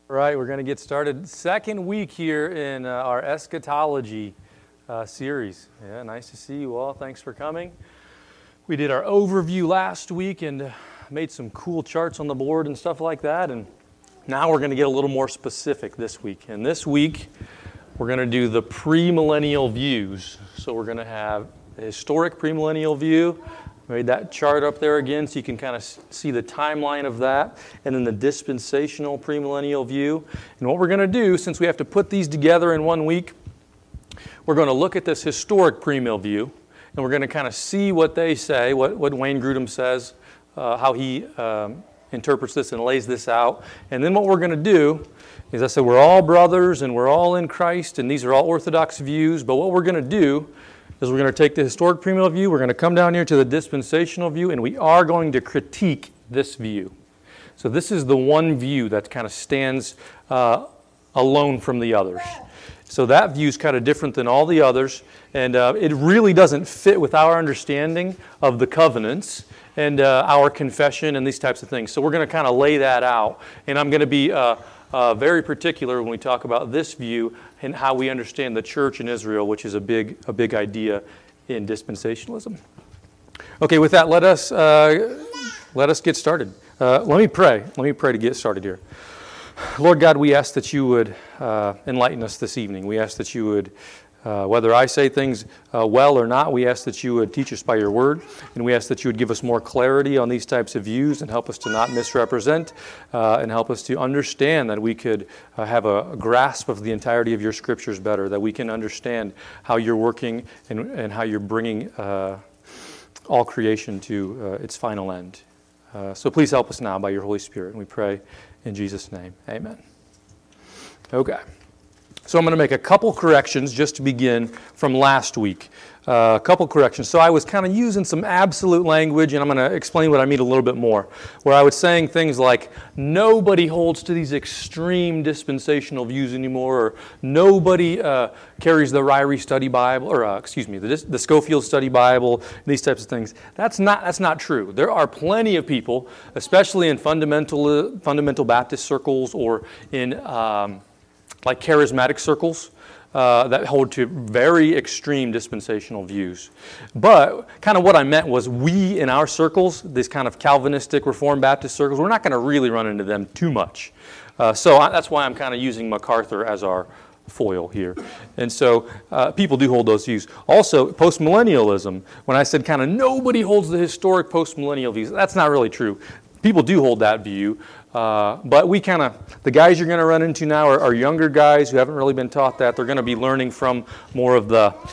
All right, we're going to get started. Second week here in our eschatology series. Yeah, nice to see you all. Thanks for coming. We did our overview last week and made some cool charts on the board and stuff like that. And now we're going to get a little more specific this week. And this week, we're going to do the premillennial views. So we're going to have the historic premillennial view. Made that chart up there again so you can kind of see the timeline of that, and then the dispensational premillennial view. And what we're going to do, since we have to put these together in 1 week, we're going to look at this historic premill view, and we're going to kind of see what they say, what Wayne Grudem says, how he interprets this and lays this out. And then what we're going to do is, I said, we're all brothers and we're all in Christ, and these are all orthodox views, but what we're going to do is we're going to take the historic premillennial view, we're going to come down here to the dispensational view, and we are going to critique this view. So this is the one view that kind of stands alone from the others. So that view is kind of different than all the others, and it really doesn't fit with our understanding of the covenants and our confession and these types of things. So we're going to kind of lay that out, and I'm going to be very particular when we talk about this view and how we understand the church in Israel, which is a big idea in dispensationalism. Okay, with that, let us get started. Let me pray. Let me pray to get started here. Lord God, we ask that you would enlighten us this evening. We ask that you would, whether I say things well or not, we ask that you would teach us by your word, and we ask that you would give us more clarity on these types of views and help us to not misrepresent and help us to understand that we could have a grasp of the entirety of your scriptures better, that we can understand how you're working and how you're bringing all creation to its final end. So please help us now by your Holy Spirit, and we pray in Jesus' name. Amen. Okay. So I'm going to make a couple corrections just to begin from last week. A couple corrections. So I was kind of using some absolute language, and I'm going to explain what I mean a little bit more. Where I was saying things like, nobody holds to these extreme dispensational views anymore, or nobody carries the Ryrie Study Bible, or the Scofield Study Bible, these types of things. That's not true. There are plenty of people, especially in fundamental Baptist circles or in like charismatic circles, that hold to very extreme dispensational views. But kind of what I meant was, we in our circles, these kind of Calvinistic Reformed Baptist circles, we're not going to really run into them too much. So that's why I'm kind of using MacArthur as our foil here. And so people do hold those views. Also, postmillennialism, when I said kind of nobody holds the historic postmillennial views, that's not really true. People do hold that view. But we kind of, the guys you're going to run into now are younger guys who haven't really been taught that. They're going to be learning from more of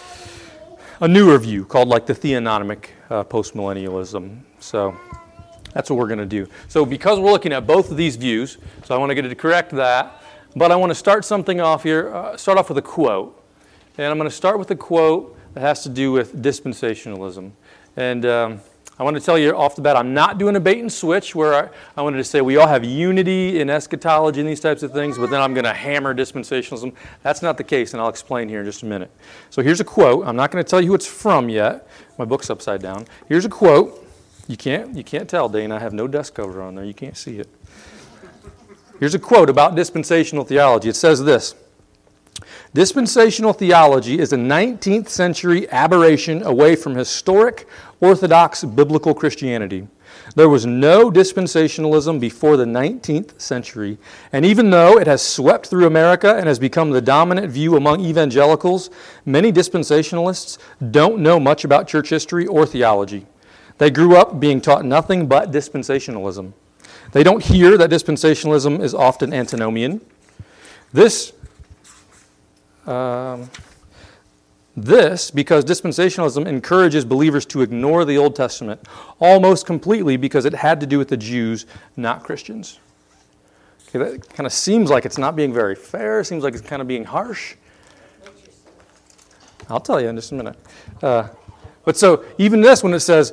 a newer view called like the theonomic postmillennialism. So that's what we're going to do. So because we're looking at both of these views, so I want to get to correct that, but I want to start something off here, start off with a quote. And I'm going to start with a quote that has to do with dispensationalism. And I want to tell you off the bat, I'm not doing a bait and switch where I wanted to say we all have unity in eschatology and these types of things, but then I'm going to hammer dispensationalism. That's not the case, and I'll explain here in just a minute. So here's a quote. I'm not going to tell you who it's from yet. My book's upside down. Here's a quote. You can't tell, Dana. I have no desk cover on there. You can't see it. Here's a quote about dispensational theology. It says this: dispensational theology is a 19th century aberration away from historic Orthodox biblical Christianity. There was no dispensationalism before the 19th century, and even though it has swept through America and has become the dominant view among evangelicals, many dispensationalists don't know much about church history or theology. They grew up being taught nothing but dispensationalism. They don't hear that dispensationalism is often antinomian. This because dispensationalism encourages believers to ignore the Old Testament almost completely because it had to do with the Jews, not Christians. Okay, that kind of seems like it's not being very fair. Seems like it's kind of being harsh. I'll tell you in just a minute. But so even this, when it says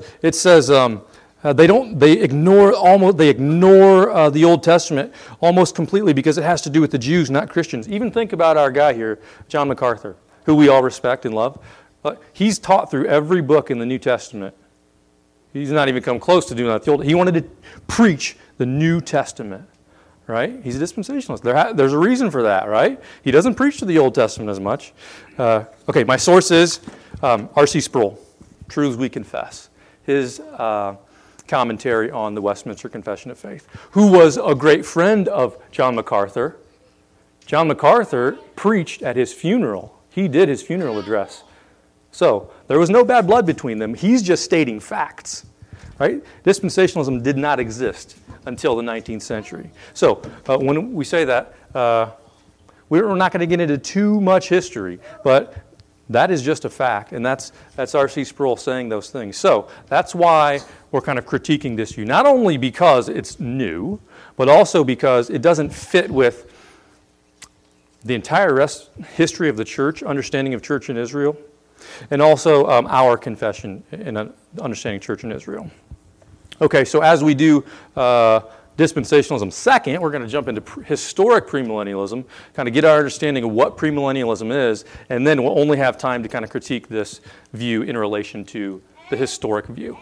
they ignore the Old Testament almost completely because it has to do with the Jews, not Christians. Even think about our guy here, John MacArthur, who we all respect and love. He's taught through every book in the New Testament. He's not even come close to doing that. He wanted to preach the New Testament. right? He's a dispensationalist. There's a reason for that, right? He doesn't preach to the Old Testament as much. Okay, my source is R.C. Sproul, Truths We Confess. His commentary on the Westminster Confession of Faith, who was a great friend of John MacArthur. John MacArthur preached at his funeral. He did his funeral address. So there was no bad blood between them. He's just stating facts, right? Dispensationalism did not exist until the 19th century. So when we say that, we're not going to get into too much history, but that is just a fact, and that's R.C. Sproul saying those things. So that's why we're kind of critiquing this view, not only because it's new, but also because it doesn't fit with the entire history of the church, understanding of church in Israel, and also our confession and understanding church in Israel. Okay, so as we do dispensationalism second, we're going to jump into historic premillennialism, kind of get our understanding of what premillennialism is, and then we'll only have time to kind of critique this view in relation to the historic view.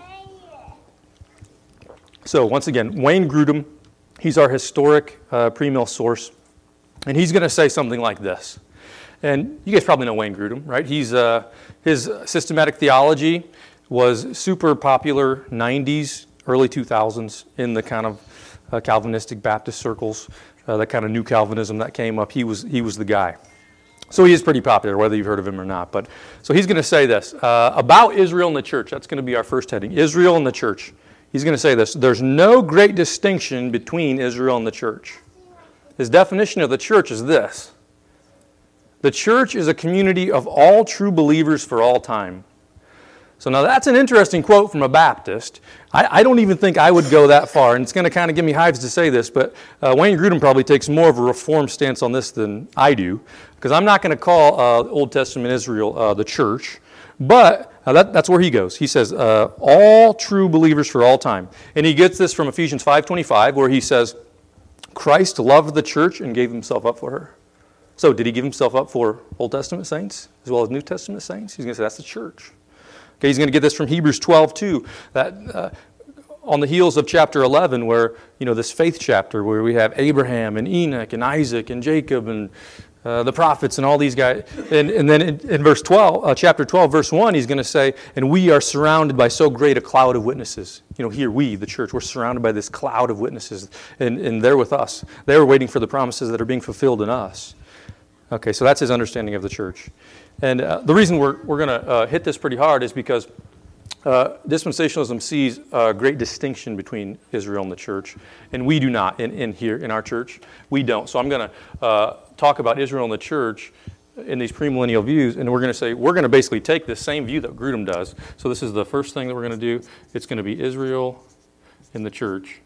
So once again, Wayne Grudem, he's our historic premill source, and he's going to say something like this. And you guys probably know Wayne Grudem, right? His systematic theology was super popular 90s, early 2000s in the kind of Calvinistic Baptist circles, that kind of new Calvinism that came up. He was the guy. So he is pretty popular, whether you've heard of him or not. But so he's going to say this about Israel and the church. That's going to be our first heading, Israel and the church. He's going to say this: there's no great distinction between Israel and the church. His definition of the church is this: the church is a community of all true believers for all time. So now that's an interesting quote from a Baptist. I don't even think I would go that far, and it's going to kind of give me hives to say this, but Wayne Grudem probably takes more of a Reformed stance on this than I do, because I'm not going to call Old Testament Israel the church, but that's where he goes. He says, all true believers for all time. And he gets this from Ephesians 5:25, where he says, Christ loved the church and gave himself up for her. So did he give himself up for Old Testament saints as well as New Testament saints? He's going to say that's the church. Okay, he's going to get this from Hebrews 12:2, that on the heels of chapter 11, where, this faith chapter, where we have Abraham and Enoch and Isaac and Jacob and the prophets and all these guys. And then in verse 12, chapter 12, verse 1, he's going to say, and we are surrounded by so great a cloud of witnesses. Here we, the church, we're surrounded by this cloud of witnesses, and they're with us. They're waiting for the promises that are being fulfilled in us. Okay, so that's his understanding of the church. And the reason we're going to hit this pretty hard is because dispensationalism sees a great distinction between Israel and the church, and we do not in our church. We don't. So I'm going to talk about Israel and the church in these premillennial views, and we're going to basically take this same view that Grudem does. So this is the first thing that we're going to do. It's going to be Israel and the church,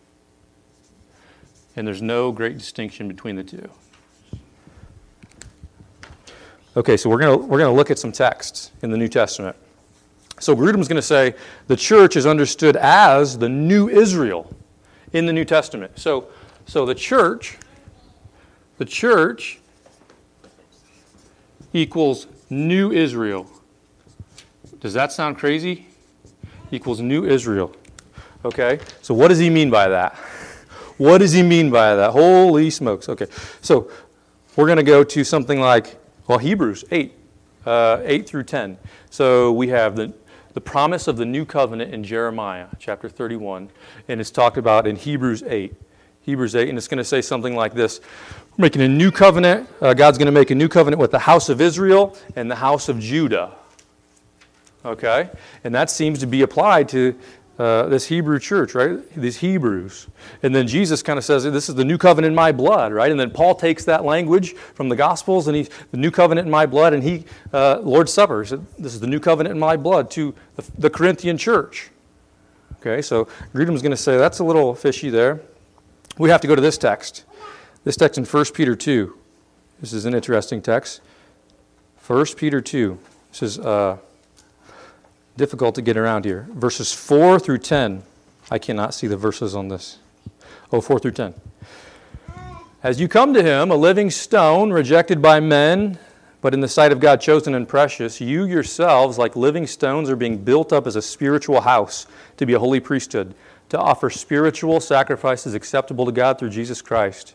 and there's no great distinction between the two. Okay, so we're going to look at some texts in the New Testament. So Grudem's going to say the church is understood as the new Israel in the New Testament. So the church equals new Israel. Does that sound crazy? Equals new Israel. Okay, so what does he mean by that? What does he mean by that? Holy smokes. Okay, so we're going to go to something like, Hebrews 8 through 10. So we have the promise of the new covenant in Jeremiah chapter 31, and it's talked about in Hebrews 8. Hebrews 8, and it's going to say something like this. We're making a new covenant. God's going to make a new covenant with the house of Israel and the house of Judah. Okay? And that seems to be applied to this Hebrew church, right? These Hebrews. And then Jesus kind of says, this is the new covenant in my blood, right? And then Paul takes that language from the Gospels, and the new covenant in my blood, and Lord's Supper, said, this is the new covenant in my blood to the Corinthian church. Okay, so Grudem's going to say that's a little fishy there. We have to go to this text. This text in 1 Peter 2. This is an interesting text. 1 Peter 2. This is difficult to get around here. Verses 4 through 10. I cannot see the verses on this. 4 through 10. As you come to him, a living stone, rejected by men, but in the sight of God chosen and precious, you yourselves, like living stones, are being built up as a spiritual house to be a holy priesthood, to offer spiritual sacrifices acceptable to God through Jesus Christ.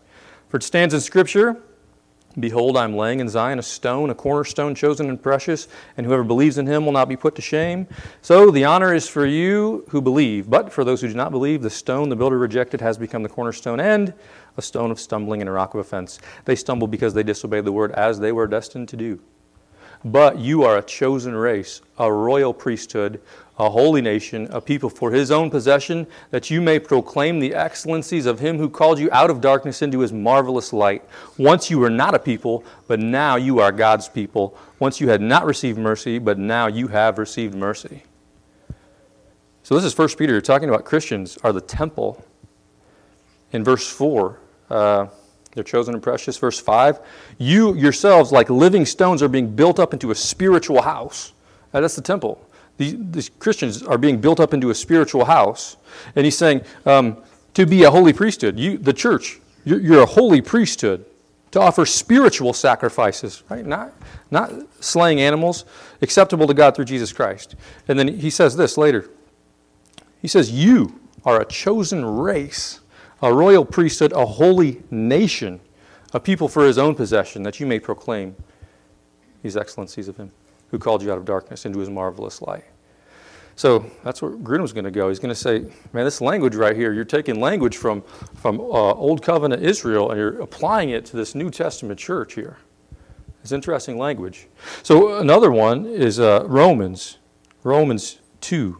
For it stands in Scripture, Behold, I am laying in Zion a stone, a cornerstone chosen and precious, and whoever believes in him will not be put to shame. So the honor is for you who believe. But for those who do not believe, the stone the builder rejected has become the cornerstone and a stone of stumbling and a rock of offense. They stumble because they disobeyed the word as they were destined to do. But you are a chosen race, a royal priesthood, a holy nation, a people for his own possession, that you may proclaim the excellencies of him who called you out of darkness into his marvelous light. Once you were not a people, but now you are God's people. Once you had not received mercy, but now you have received mercy. So this is 1 Peter talking about Christians are the temple. In verse 4, they're chosen and precious. Verse 5, you yourselves, like living stones, are being built up into a spiritual house. That's the temple. These Christians are being built up into a spiritual house. And he's saying, to be a holy priesthood, the church, you're a holy priesthood, to offer spiritual sacrifices, right? Not slaying animals, acceptable to God through Jesus Christ. And then he says this later. He says, you are a chosen race, a royal priesthood, a holy nation, a people for his own possession, that you may proclaim these excellencies of him who called you out of darkness into his marvelous light. So that's where Grudem's going to go. He's going to say, man, this language right here, you're taking language from Old Covenant Israel and you're applying it to this New Testament church here. It's interesting language. So another one is Romans 2.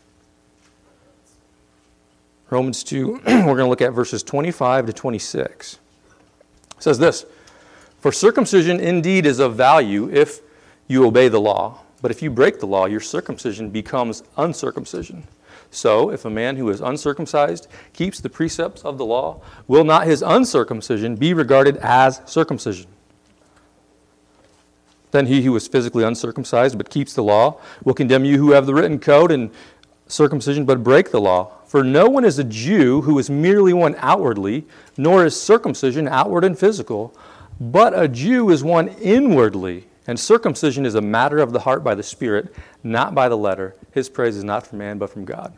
Romans 2, we're going to look at verses 25 to 26. It says this, for circumcision indeed is of value if you obey the law. But if you break the law, your circumcision becomes uncircumcision. So if a man who is uncircumcised keeps the precepts of the law, will not his uncircumcision be regarded as circumcision? Then he who is physically uncircumcised but keeps the law will condemn you who have the written code and circumcision but break the law. For no one is a Jew who is merely one outwardly, nor is circumcision outward and physical, but a Jew is one inwardly. And circumcision is a matter of the heart by the Spirit, not by the letter. His praise is not from man, but from God.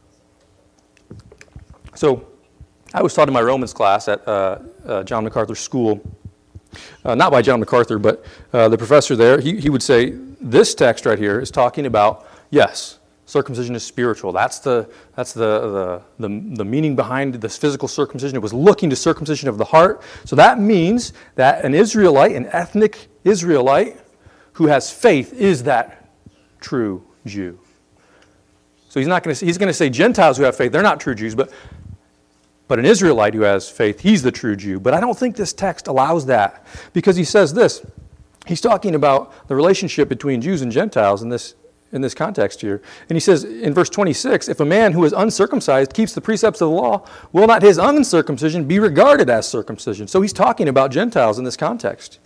So I was taught in my Romans class at John MacArthur School, not by John MacArthur, but the professor there, he would say, this text right here is talking about, yes, circumcision is spiritual. That's the meaning behind this physical circumcision. It was looking to circumcision of the heart. So that means that an Israelite, an ethnic Israelite who has faith is that true Jew. So he's going to say Gentiles who have faith, they're not true Jews, but an Israelite who has faith, he's the true Jew. But I don't think this text allows that, because he says this. He's talking about the relationship between Jews and Gentiles in this context here. And he says in verse 26, if a man who is uncircumcised keeps the precepts of the law, will not his uncircumcision be regarded as circumcision? So he's talking about Gentiles in this context.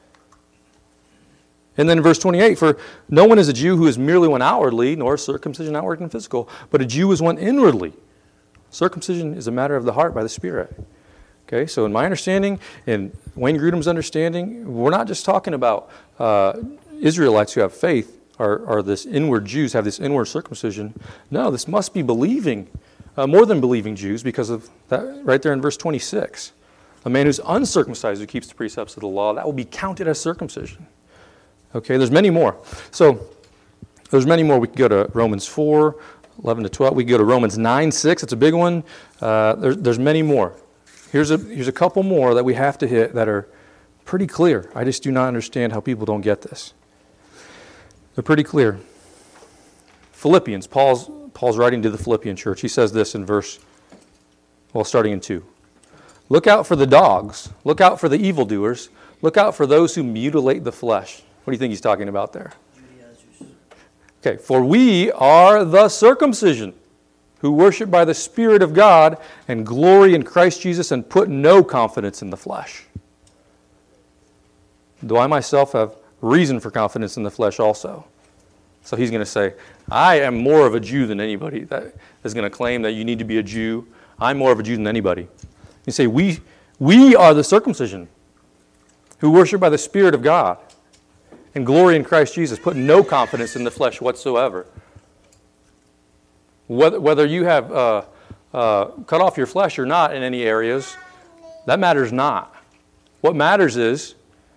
And then in verse 28, for no one is a Jew who is merely one outwardly, nor is circumcision outward and physical, but a Jew is one inwardly. Circumcision is a matter of the heart by the Spirit. Okay, so in my understanding, in Wayne Grudem's understanding, we're not just talking about Israelites who have faith, are this inward Jews, have this inward circumcision. No, this must be believing, more than believing Jews, because of that right there in verse 26. A man who's uncircumcised who keeps the precepts of the law, that will be counted as circumcision. Okay, there's many more. So there's many more. We could go to Romans 4, 11 to 12. We could go to Romans 9, 6. It's a big one. There's many more. Here's a couple more that we have to hit that are pretty clear. I just do not understand how people don't get this. They're pretty clear. Philippians, Paul's writing to the Philippian church. He says this in starting in 2. Look out for the dogs. Look out for the evildoers. Look out for those who mutilate the flesh. What do you think he's talking about there? Okay, for we are the circumcision who worship by the Spirit of God and glory in Christ Jesus and put no confidence in the flesh. Though I myself have reason for confidence in the flesh also. So he's going to say, I am more of a Jew than anybody that is going to claim that you need to be a Jew. I'm more of a Jew than anybody. You say, we are the circumcision who worship by the Spirit of God and glory in Christ Jesus, put no confidence in the flesh whatsoever. Whether you have cut off your flesh or not in any areas, that matters not. What matters is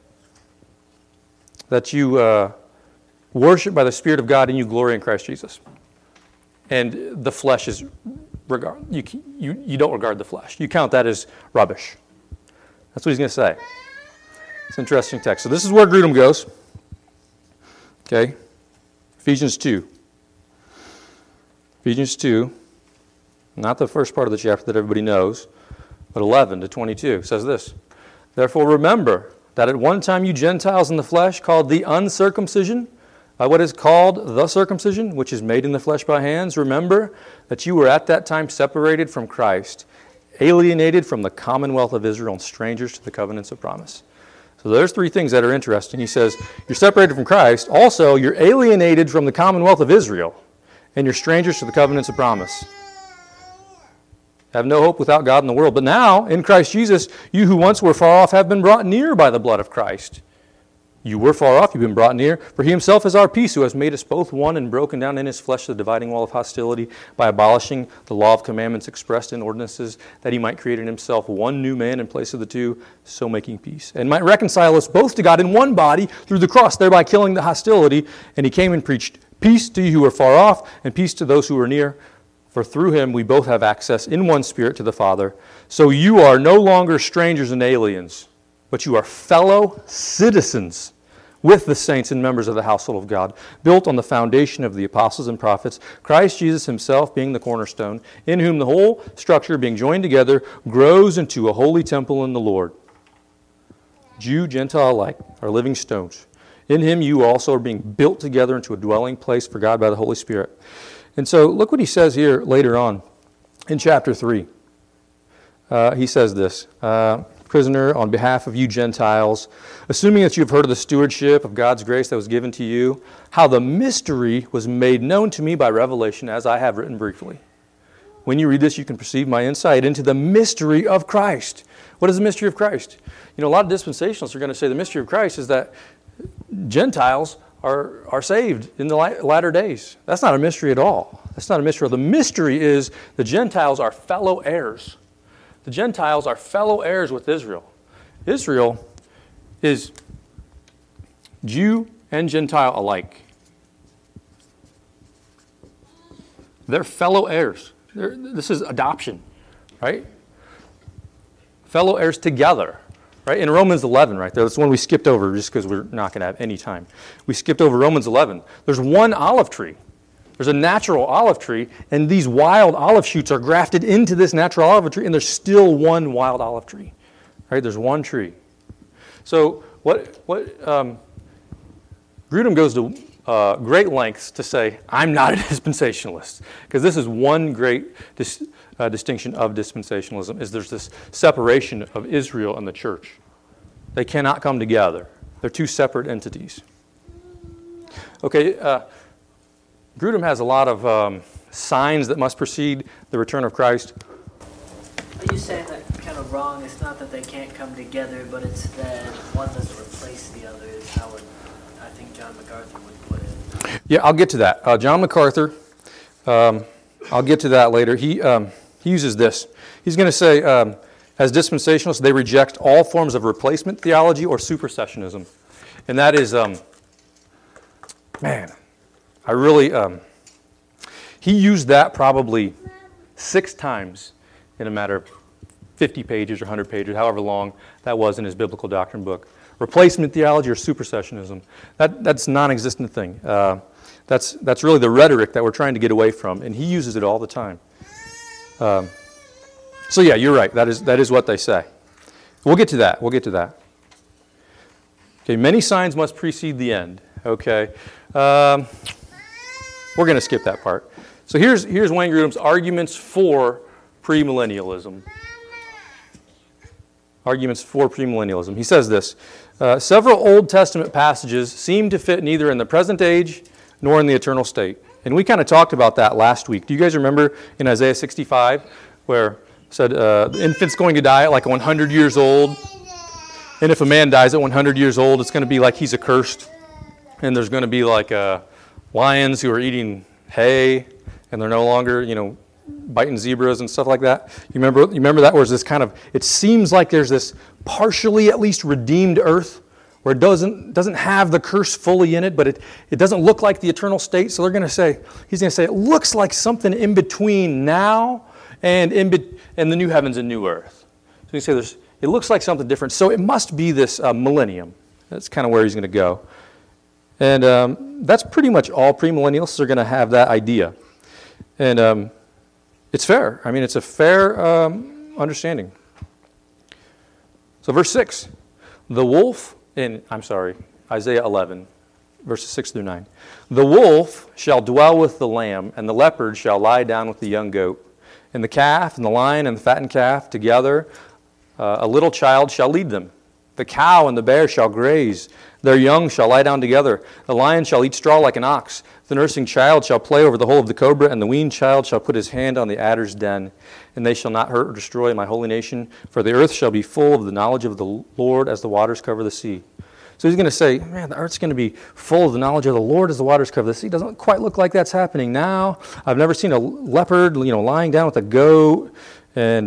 that you worship by the Spirit of God and you glory in Christ Jesus. And the flesh is you don't regard the flesh. You count that as rubbish. That's what he's going to say. It's an interesting text. So this is where Grudem goes. Okay. Ephesians 2. Ephesians 2, not the first part of the chapter that everybody knows, but 11 to 22 says this. Therefore remember that at one time you Gentiles in the flesh, called the uncircumcision, by what is called the circumcision, which is made in the flesh by hands, remember that you were at that time separated from Christ, alienated from the commonwealth of Israel, and strangers to the covenants of promise. So there's three things that are interesting. He says, you're separated from Christ. Also, you're alienated from the commonwealth of Israel, and you're strangers to the covenants of promise. Have no hope without God in the world. But now, in Christ Jesus, you who once were far off have been brought near by the blood of Christ. You were far off, you've been brought near. For he himself is our peace, who has made us both one and broken down in his flesh the dividing wall of hostility by abolishing the law of commandments expressed in ordinances, that he might create in himself one new man in place of the two, so making peace. And might reconcile us both to God in one body through the cross, thereby killing the hostility. And he came and preached peace to you who are far off, and peace to those who are near. For through him we both have access in one Spirit to the Father. So you are no longer strangers and aliens, but you are fellow citizens with the saints and members of the household of God, built on the foundation of the apostles and prophets, Christ Jesus himself being the cornerstone, in whom the whole structure, being joined together, grows into a holy temple in the Lord. Jew, Gentile alike are living stones. In him you also are being built together into a dwelling place for God by the Holy Spirit. And so look what he says here later on in chapter 3. He says this, prisoner, on behalf of you Gentiles, assuming that you have heard of the stewardship of God's grace that was given to you, how the mystery was made known to me by revelation, as I have written briefly. When you read this, you can perceive my insight into the mystery of Christ. What is the mystery of Christ? You know, a lot of dispensationalists are going to say the mystery of Christ is that Gentiles are saved in the latter days. That's not a mystery at all. That's not a mystery. The mystery is the Gentiles are fellow heirs. The Gentiles are fellow heirs with Israel. Israel is Jew and Gentile alike. They're fellow heirs. This is adoption, right? Fellow heirs together, right? In Romans 11, right there, that's one we skipped over just because we're not going to have any time. We skipped over Romans 11. There's one olive tree. There's a natural olive tree, and these wild olive shoots are grafted into this natural olive tree, and there's still one wild olive tree, right? There's one tree. So what Grudem goes to great lengths to say, I'm not a dispensationalist, because this is one great distinction of dispensationalism, is there's this separation of Israel and the church. They cannot come together. They're two separate entities. Okay, Grudem has a lot of signs that must precede the return of Christ. Are you saying that kind of wrong? It's not that they can't come together, but it's that one doesn't replace the other, is how I think John MacArthur would put it. Yeah, I'll get to that. John MacArthur, I'll get to that later. He uses this. He's going to say, as dispensationalists, they reject all forms of replacement theology or supersessionism. And that is, I really, he used that probably 6 times in a matter of 50 pages or 100 pages, however long that was in his biblical doctrine book. Replacement theology or supersessionism, that's a non-existent thing. That's really the rhetoric that we're trying to get away from, and he uses it all the time. So yeah, you're right. That is what they say. We'll get to that. Okay, many signs must precede the end. Okay. We're going to skip that part. So here's Wayne Grudem's arguments for premillennialism. Arguments for premillennialism. He says this, several Old Testament passages seem to fit neither in the present age nor in the eternal state. And we kind of talked about that last week. Do you guys remember in Isaiah 65 where it said the infant's going to die at like 100 years old, and if a man dies at 100 years old, it's going to be like he's accursed, and there's going to be like lions who are eating hay, and they're no longer, biting zebras and stuff like that. You remember that, where there's this kind of, it seems like there's this partially at least redeemed earth where it doesn't have the curse fully in it, but it doesn't look like the eternal state. So he's going to say, it looks like something in between now and the new heavens and new earth. So you say it looks like something different. So it must be this millennium. That's kind of where he's going to go. And that's pretty much all premillennialists are going to have that idea. And it's fair. I mean, it's a fair understanding. So verse 6, the wolf, Isaiah 11, verses 6 through 9. The wolf shall dwell with the lamb, and the leopard shall lie down with the young goat. And the calf and the lion and the fattened calf together, a little child shall lead them. The cow and the bear shall graze. Their young shall lie down together. The lion shall eat straw like an ox. The nursing child shall play over the hole of the cobra, and the weaned child shall put his hand on the adder's den. And they shall not hurt or destroy my holy nation, for the earth shall be full of the knowledge of the Lord as the waters cover the sea. So he's going to say, man, the earth's going to be full of the knowledge of the Lord as the waters cover the sea. Doesn't quite look like that's happening now. I've never seen a leopard, lying down with a goat, and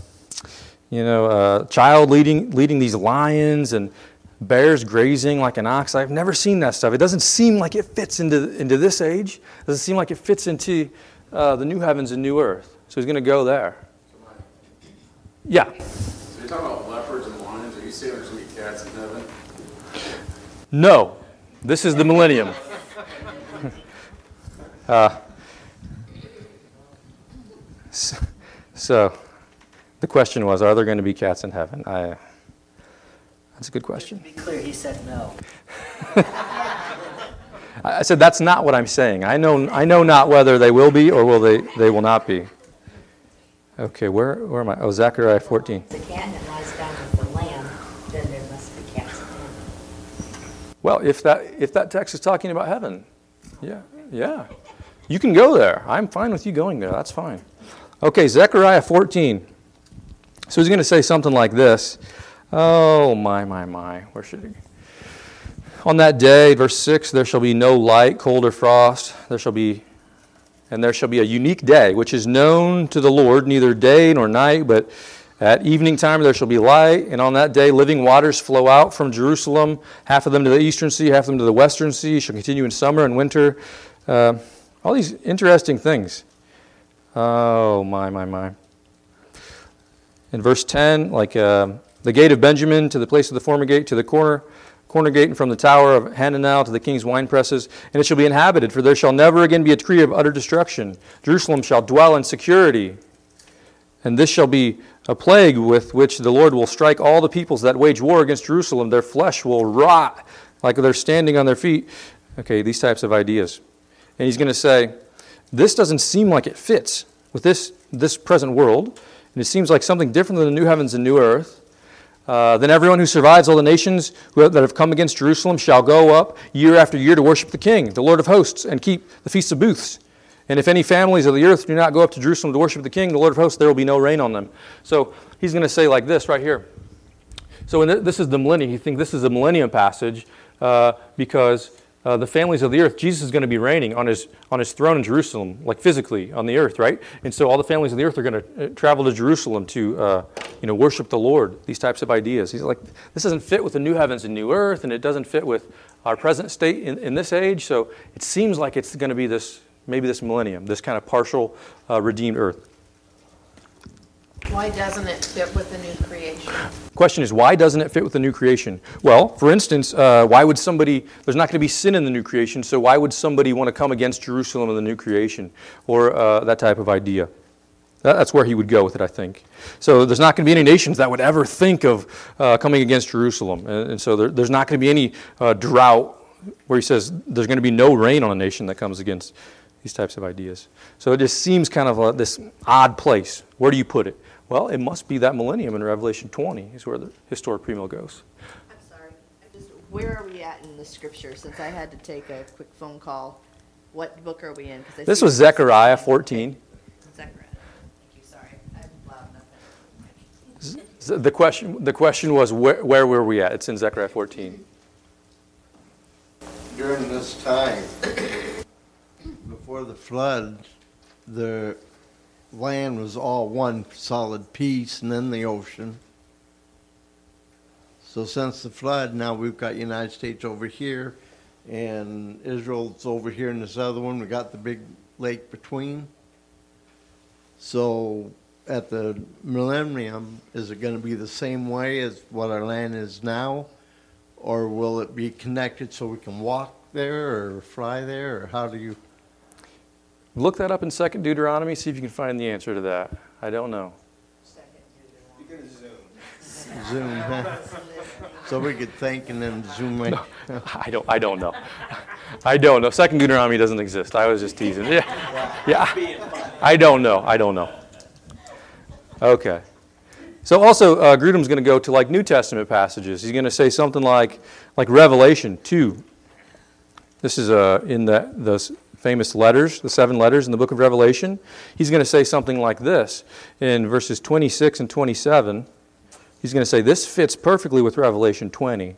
a child leading these lions, and bears grazing like an ox. I've never seen that stuff. It doesn't seem like it fits into this age. It doesn't seem like it fits into the new heavens and new earth. So he's going to go there. Yeah. So you're talking about leopards and lions. Are you saying there's going to be cats in heaven? No. This is the millennium. So the question was, are there going to be cats in heaven? That's a good question. To be clear, he said no. I said that's not what I'm saying. I know not whether they will be or they will not be. Okay, where am I? Oh, Zechariah 14. If the cat that lies down with the lamb, then there must be cats in heaven. Well, if that text is talking about heaven, yeah. You can go there. I'm fine with you going there. That's fine. Okay, Zechariah 14. So he's going to say something like this. Oh, my. Where should he? On that day, verse 6, there shall be no light, cold, or frost. There shall be a unique day, which is known to the Lord, neither day nor night, but at evening time there shall be light. And on that day, living waters flow out from Jerusalem, half of them to the eastern sea, half of them to the western sea. Shall continue in summer and winter. All these interesting things. Oh, my. In verse 10, the gate of Benjamin to the place of the former gate, to the corner gate, and from the tower of Hananel to the king's wine presses. And it shall be inhabited, for there shall never again be a decree of utter destruction. Jerusalem shall dwell in security. And this shall be a plague with which the Lord will strike all the peoples that wage war against Jerusalem. Their flesh will rot like they're standing on their feet. Okay, these types of ideas. And he's going to say, this doesn't seem like it fits with this present world. And it seems like something different than the new heavens and new earth. Then everyone who survives all the nations that have come against Jerusalem shall go up year after year to worship the King, the Lord of hosts, and keep the feasts of booths. And if any families of the earth do not go up to Jerusalem to worship the King, the Lord of hosts, there will be no rain on them. So he's going to say like this right here. So this is the millennium. You think this is a millennium passage because the families of the earth, Jesus is going to be reigning on his throne in Jerusalem, like physically on the earth, right? And so all the families of the earth are going to travel to Jerusalem to worship the Lord. These types of ideas. He's like, this doesn't fit with the new heavens and new earth, and it doesn't fit with our present state in this age. So it seems like it's going to be this millennium, this kind of partial redeemed earth. Why doesn't it fit with the new creation? Question is, why doesn't it fit with the new creation? Well, for instance, why would somebody, there's not going to be sin in the new creation, so why would somebody want to come against Jerusalem in the new creation? Or that type of idea. That's where he would go with it, I think. So there's not going to be any nations that would ever think of coming against Jerusalem. And so there's not going to be any drought where he says there's going to be no rain on a nation that comes against these types of ideas. So it just seems kind of this odd place. Where do you put it? Well, it must be that millennium in Revelation 20 is where the historic premill goes. I'm sorry. Where are we at in the scripture? Since I had to take a quick phone call, what book are we in? This was Zechariah 14. Zechariah. Thank you. Sorry. I'm loud enough. The question was, where were we at? It's in Zechariah 14. During this time, before the flood, there land was all one solid piece, and then the ocean. So since the flood, now we've got United States over here, and Israel's over here in this other one. We got the big lake between. So at the millennium, is it going to be the same way as what our land is now? Or will it be connected so we can walk there or fly there? Or how do you? Look that up in 2nd Deuteronomy, see if you can find the answer to that. I don't know. Zoom, huh? So we could think and then zoom in. I don't know. I don't know. 2nd Deuteronomy doesn't exist. I was just teasing. Yeah. I don't know. Okay. So also, Grudem's going to go to like New Testament passages. He's going to say something like Revelation 2. This is in the famous letters, the 7 letters in the book of Revelation. He's going to say something like this in verses 26 and 27. He's going to say, this fits perfectly with Revelation 20.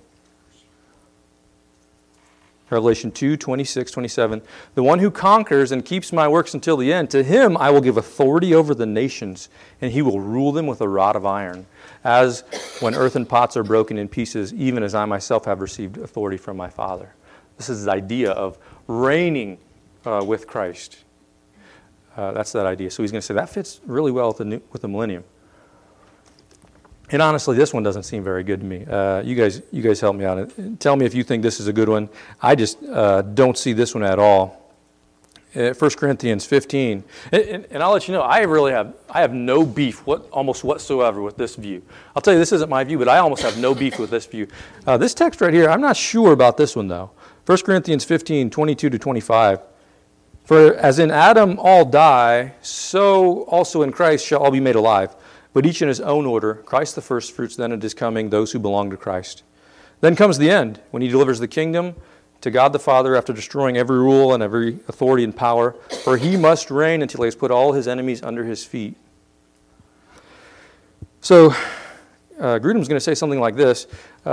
Revelation 2, 26, 27. The one who conquers and keeps my works until the end, to him I will give authority over the nations, and he will rule them with a rod of iron, as when earthen pots are broken in pieces, even as I myself have received authority from my Father. This is the idea of reigning with Christ. That's that idea. So he's going to say that fits really well with the millennium. And honestly, this one doesn't seem very good to me. You guys help me out. Tell me if you think this is a good one. I just don't see this one at all. 1 Corinthians 15. And I'll let you know, I have no beef almost whatsoever with this view. I'll tell you, this isn't my view, but I almost have no beef with this view. This text right here, I'm not sure about this one, though. 1 Corinthians 15, 22 to 25. For as in Adam all die, so also in Christ shall all be made alive. But each in his own order, Christ the firstfruits, then at his coming, those who belong to Christ. Then comes the end, when he delivers the kingdom to God the Father after destroying every rule and every authority and power. For he must reign until he has put all his enemies under his feet. So, Grudem's going to say something like this.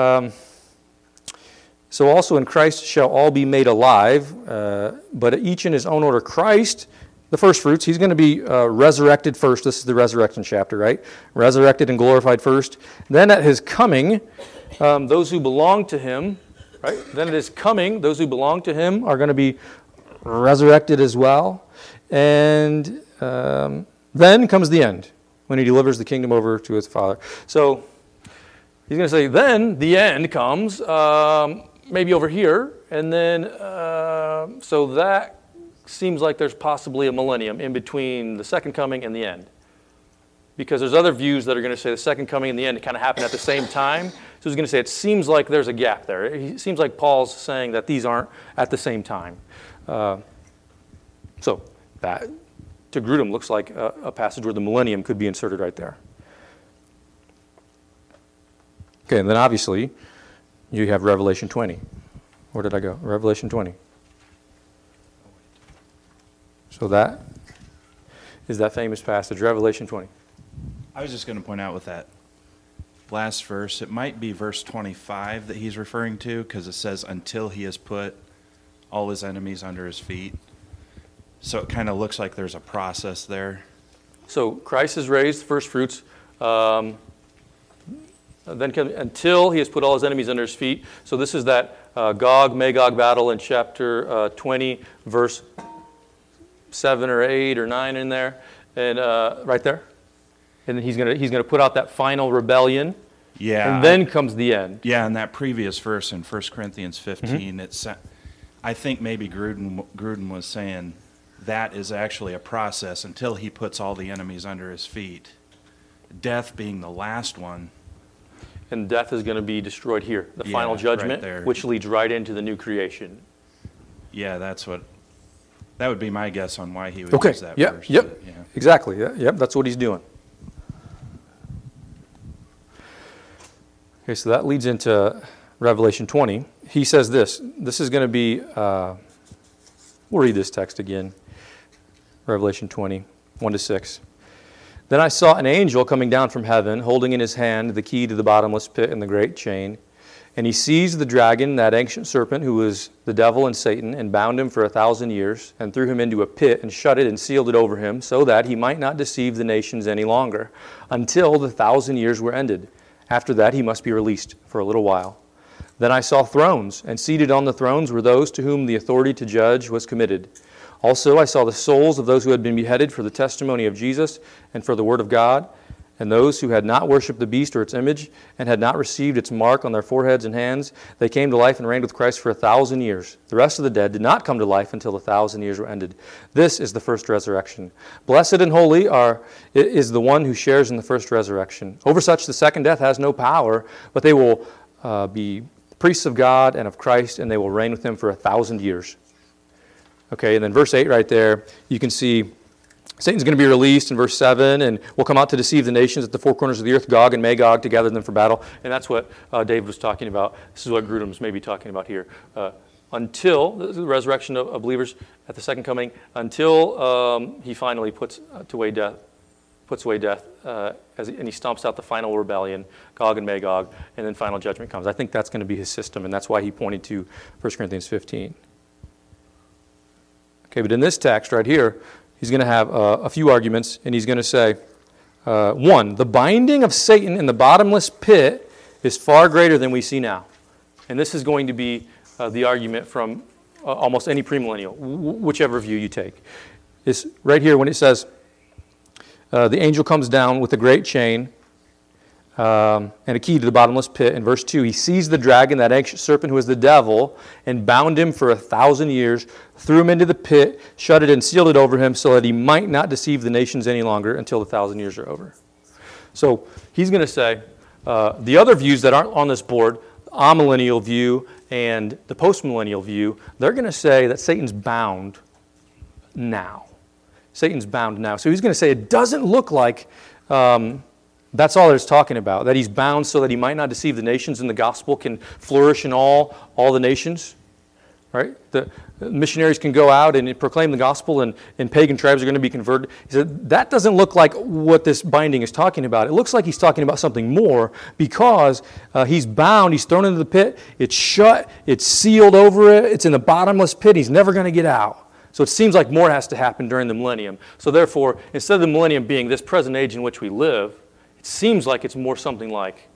So also in Christ shall all be made alive, but each in his own order. Christ, the first fruits, he's going to be resurrected first. This is the resurrection chapter, right? Resurrected and glorified first. Then at his coming, those who belong to him, right? Then at his coming, those who belong to him are going to be resurrected as well. And then comes the end, when he delivers the kingdom over to his Father. So he's going to say, then the end comes, maybe over here. And then, so that seems like there's possibly a millennium in between the second coming and the end. Because there's other views that are going to say the second coming and the end kind of happen at the same time. So he's going to say it seems like there's a gap there. It seems like Paul's saying that these aren't at the same time. So that, to Grudem, looks like a passage where the millennium could be inserted right there. Okay, and then obviously you have Revelation 20. Where did I go? Revelation 20. So that is that famous passage, Revelation 20. I was just going to point out with that last verse, it might be verse 25 that he's referring to, because it says, until he has put all his enemies under his feet. So it kind of looks like there's a process there. So Christ is raised, first fruits, then until he has put all his enemies under his feet. So this is that Gog-Magog battle in chapter 20, verse 7 or 8 or 9 in there, and right there. And he's gonna put out that final rebellion. Yeah. And then comes the end. Yeah, in that previous verse in 1 Corinthians 15, I think maybe Grudem was saying that is actually a process until he puts all the enemies under his feet. Death being the last one. And death is going to be destroyed here, the final judgment, right, which leads right into the new creation. Yeah, that would be my guess on why he would Okay. use that Yep. verse. Yep. Yeah. Exactly. Yep. That's what he's doing. Okay, so that leads into Revelation 20. He says this. This is going to be, we'll read this text again. Revelation 20, 1-6. Then I saw an angel coming down from heaven, holding in his hand the key to the bottomless pit and the great chain. And he seized the dragon, that ancient serpent, who was the devil and Satan, and bound him for 1,000 years, and threw him into a pit, and shut it and sealed it over him, so that he might not deceive the nations any longer, until the 1,000 years were ended. After that he must be released for a little while. Then I saw thrones, and seated on the thrones were those to whom the authority to judge was committed. Also I saw the souls of those who had been beheaded for the testimony of Jesus and for the word of God, and those who had not worshipped the beast or its image, and had not received its mark on their foreheads and hands. They came to life and reigned with Christ for 1,000 years. The rest of the dead did not come to life until the 1,000 years were ended. This is the first resurrection. Blessed and holy is the one who shares in the first resurrection. Over such the second death has no power, but they will be priests of God and of Christ, and they will reign with him for 1,000 years. Okay, and then verse 8 right there, you can see Satan's going to be released in verse 7, and will come out to deceive the nations at the four corners of the earth, Gog and Magog, to gather them for battle. And that's what David was talking about. This is what Grudem's maybe talking about here. Until the resurrection of believers at the second coming, until he finally puts away death, and he stomps out the final rebellion, Gog and Magog, and then final judgment comes. I think that's going to be his system, and that's why he pointed to 1 Corinthians 15. Okay, but in this text right here, he's going to have a few arguments, and he's going to say, one, the binding of Satan in the bottomless pit is far greater than we see now. And this is going to be the argument from almost any premillennial, whichever view you take. It's right here when it says, the angel comes down with a great chain and a key to the bottomless pit. In verse 2, he seized the dragon, that ancient serpent who is the devil, and bound him for 1,000 years, threw him into the pit, shut it and sealed it over him so that he might not deceive the nations any longer until the 1,000 years are over. So he's going to say the other views that aren't on this board, the amillennial view and the postmillennial view, they're going to say that Satan's bound now. Satan's bound now. So he's going to say it doesn't look like that's all it's talking about, that he's bound so that he might not deceive the nations and the gospel can flourish in all the nations. Right? The missionaries can go out and proclaim the gospel and pagan tribes are going to be converted. He said that doesn't look like what this binding is talking about. It looks like he's talking about something more because he's bound, he's thrown into the pit, it's shut, it's sealed over it, it's in the bottomless pit, he's never going to get out. So it seems like more has to happen during the millennium. So therefore, instead of the millennium being this present age in which we live, it seems like it's more something like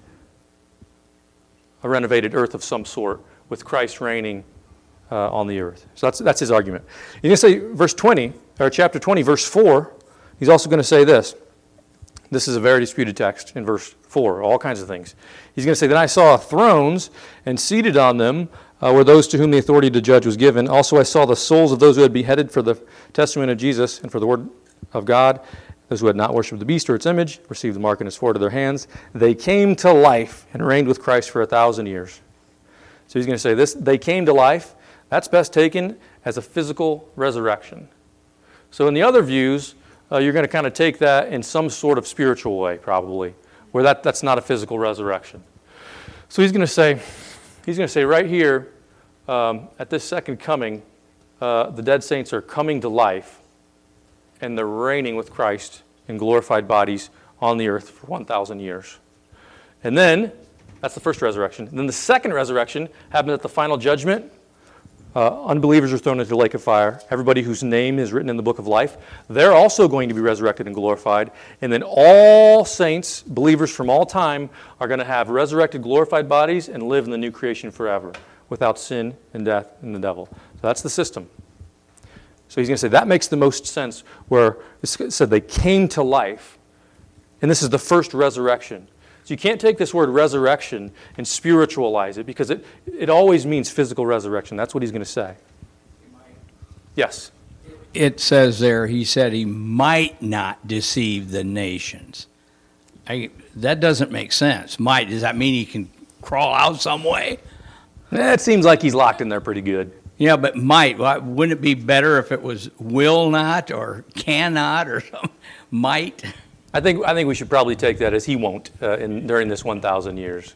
a renovated earth of some sort with Christ reigning on the earth. So that's his argument. He's going to say verse 20, or chapter 20, verse 4, he's also going to say this. This is a very disputed text in verse 4, all kinds of things. He's going to say, then I saw thrones, and seated on them were those to whom the authority to judge was given. Also I saw the souls of those who had beheaded for the testimony of Jesus and for the word of God, those who had not worshipped the beast or its image, received the mark in his forehead of their hands. They came to life and reigned with Christ for 1,000 years. So he's going to say this, they came to life. That's best taken as a physical resurrection. So in the other views, you're going to kind of take that in some sort of spiritual way, probably, where that's not a physical resurrection. So he's going to say right here, at this second coming, the dead saints are coming to life, and they're reigning with Christ in glorified bodies on the earth for 1,000 years. And then, that's the first resurrection. And then the second resurrection happens at the final judgment. Unbelievers are thrown into the lake of fire. Everybody whose name is written in the book of life, they're also going to be resurrected and glorified. And then all saints, believers from all time, are going to have resurrected, glorified bodies and live in the new creation forever without sin and death and the devil. So that's the system. So he's going to say that makes the most sense where it said they came to life. And this is the first resurrection. So you can't take this word resurrection and spiritualize it because it always means physical resurrection. That's what he's going to say. Yes. It says there, he said he might not deceive the nations. That doesn't make sense. Might, does that mean he can crawl out some way? It seems like he's locked in there pretty good. Yeah, but might. Wouldn't it be better if it was will not or cannot or something? Might? I think we should probably take that as he won't during this 1,000 years.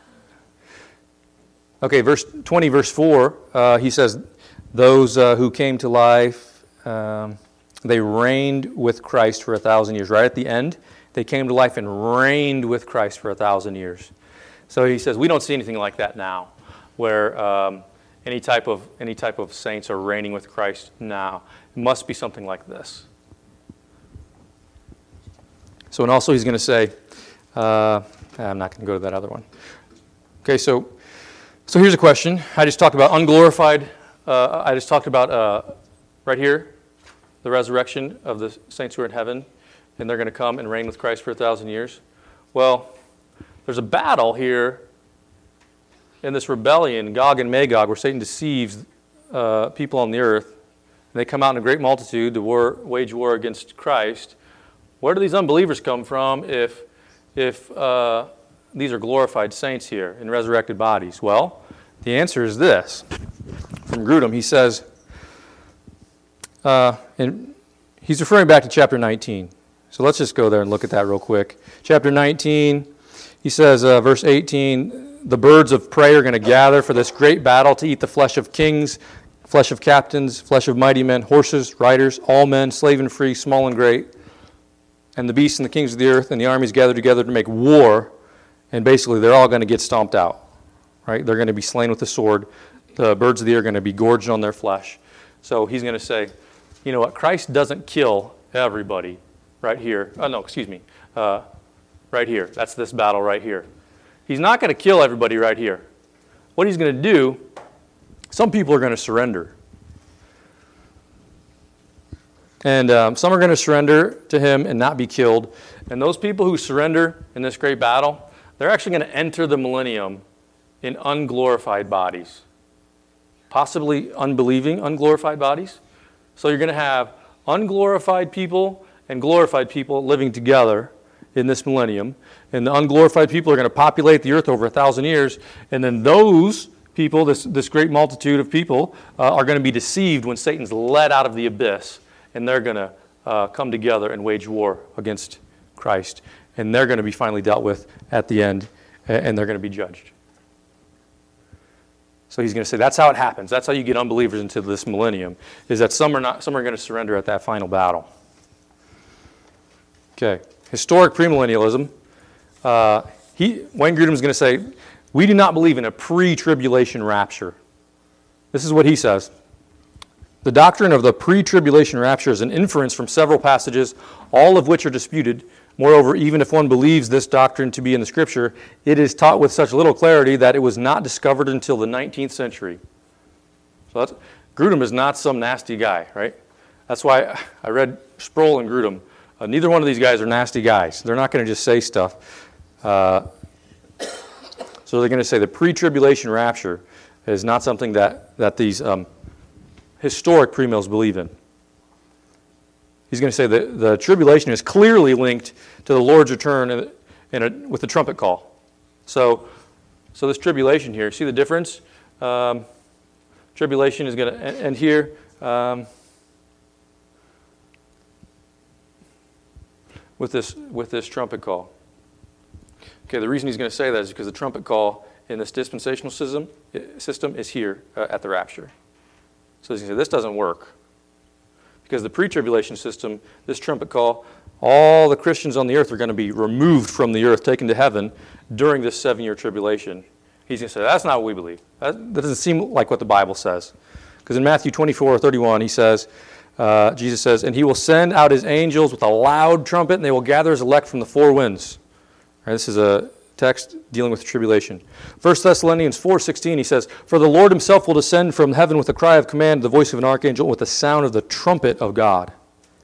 Okay, verse 20, verse 4, he says, those who came to life, they reigned with Christ for 1,000 years. Right at the end, they came to life and reigned with Christ for 1,000 years. So he says we don't see anything like that now, where any type of saints are reigning with Christ now. It must be something like this. So, and also he's going to say, I'm not going to go to that other one. Okay, so here's a question. I just talked about unglorified. I just talked about right here, the resurrection of the saints who are in heaven, and they're going to come and reign with Christ for 1,000 years. Well, there's a battle here in this rebellion, Gog and Magog, where Satan deceives people on the earth. And they come out in a great multitude to wage war against Christ. Where do these unbelievers come from if these are glorified saints here in resurrected bodies? Well, the answer is this. From Grudem, he says, and he's referring back to chapter 19. So let's just go there and look at that real quick. Chapter 19, he says, verse 18, the birds of prey are going to gather for this great battle to eat the flesh of kings, flesh of captains, flesh of mighty men, horses, riders, all men, slave and free, small and great. And the beasts and the kings of the earth and the armies gather together to make war, and basically they're all going to get stomped out, right? They're going to be slain with the sword. The birds of the air are going to be gorged on their flesh. So he's going to say, you know what? Christ doesn't kill everybody right here. Oh, no, excuse me. Right here. That's this battle right here. He's not going to kill everybody right here. What he's going to do, some people are going to surrender. And some are going to surrender to him and not be killed. And those people who surrender in this great battle, they're actually going to enter the millennium in unglorified bodies. Possibly unbelieving, unglorified bodies. So you're going to have unglorified people and glorified people living together in this millennium. And the unglorified people are going to populate the earth over 1,000 years. And then those people, this great multitude of people, are going to be deceived when Satan's led out of the abyss. And they're going to come together and wage war against Christ. And they're going to be finally dealt with at the end, and they're going to be judged. So he's going to say that's how it happens. That's how you get unbelievers into this millennium, is that some are going to surrender at that final battle. Okay, historic premillennialism. Wayne Grudem is going to say, we do not believe in a pre-tribulation rapture. This is what he says. The doctrine of the pre-tribulation rapture is an inference from several passages, all of which are disputed. Moreover, even if one believes this doctrine to be in the Scripture, it is taught with such little clarity that it was not discovered until the 19th century. So Grudem is not some nasty guy, right? That's why I read Sproul and Grudem. Neither one of these guys are nasty guys. They're not going to just say stuff. So they're going to say the pre-tribulation rapture is not something that these historic premills believe in. He's going to say that the tribulation is clearly linked to the Lord's return with the trumpet call. So this tribulation here, see the difference? Tribulation is going to end here. With this trumpet call. Okay, the reason he's going to say that is because the trumpet call in this dispensational system is here at the rapture. So he's going to say this doesn't work. Because the pre-tribulation system, this trumpet call, all the Christians on the earth are going to be removed from the earth, taken to heaven during this 7-year tribulation. He's going to say, that's not what we believe. That doesn't seem like what the Bible says. Because in Matthew 24:31, he says, Jesus says, and he will send out his angels with a loud trumpet, and they will gather his elect from the four winds. All right, this is a text dealing with the tribulation. 1 Thessalonians 4:16, he says, for the Lord himself will descend from heaven with a cry of command, the voice of an archangel, with the sound of the trumpet of God.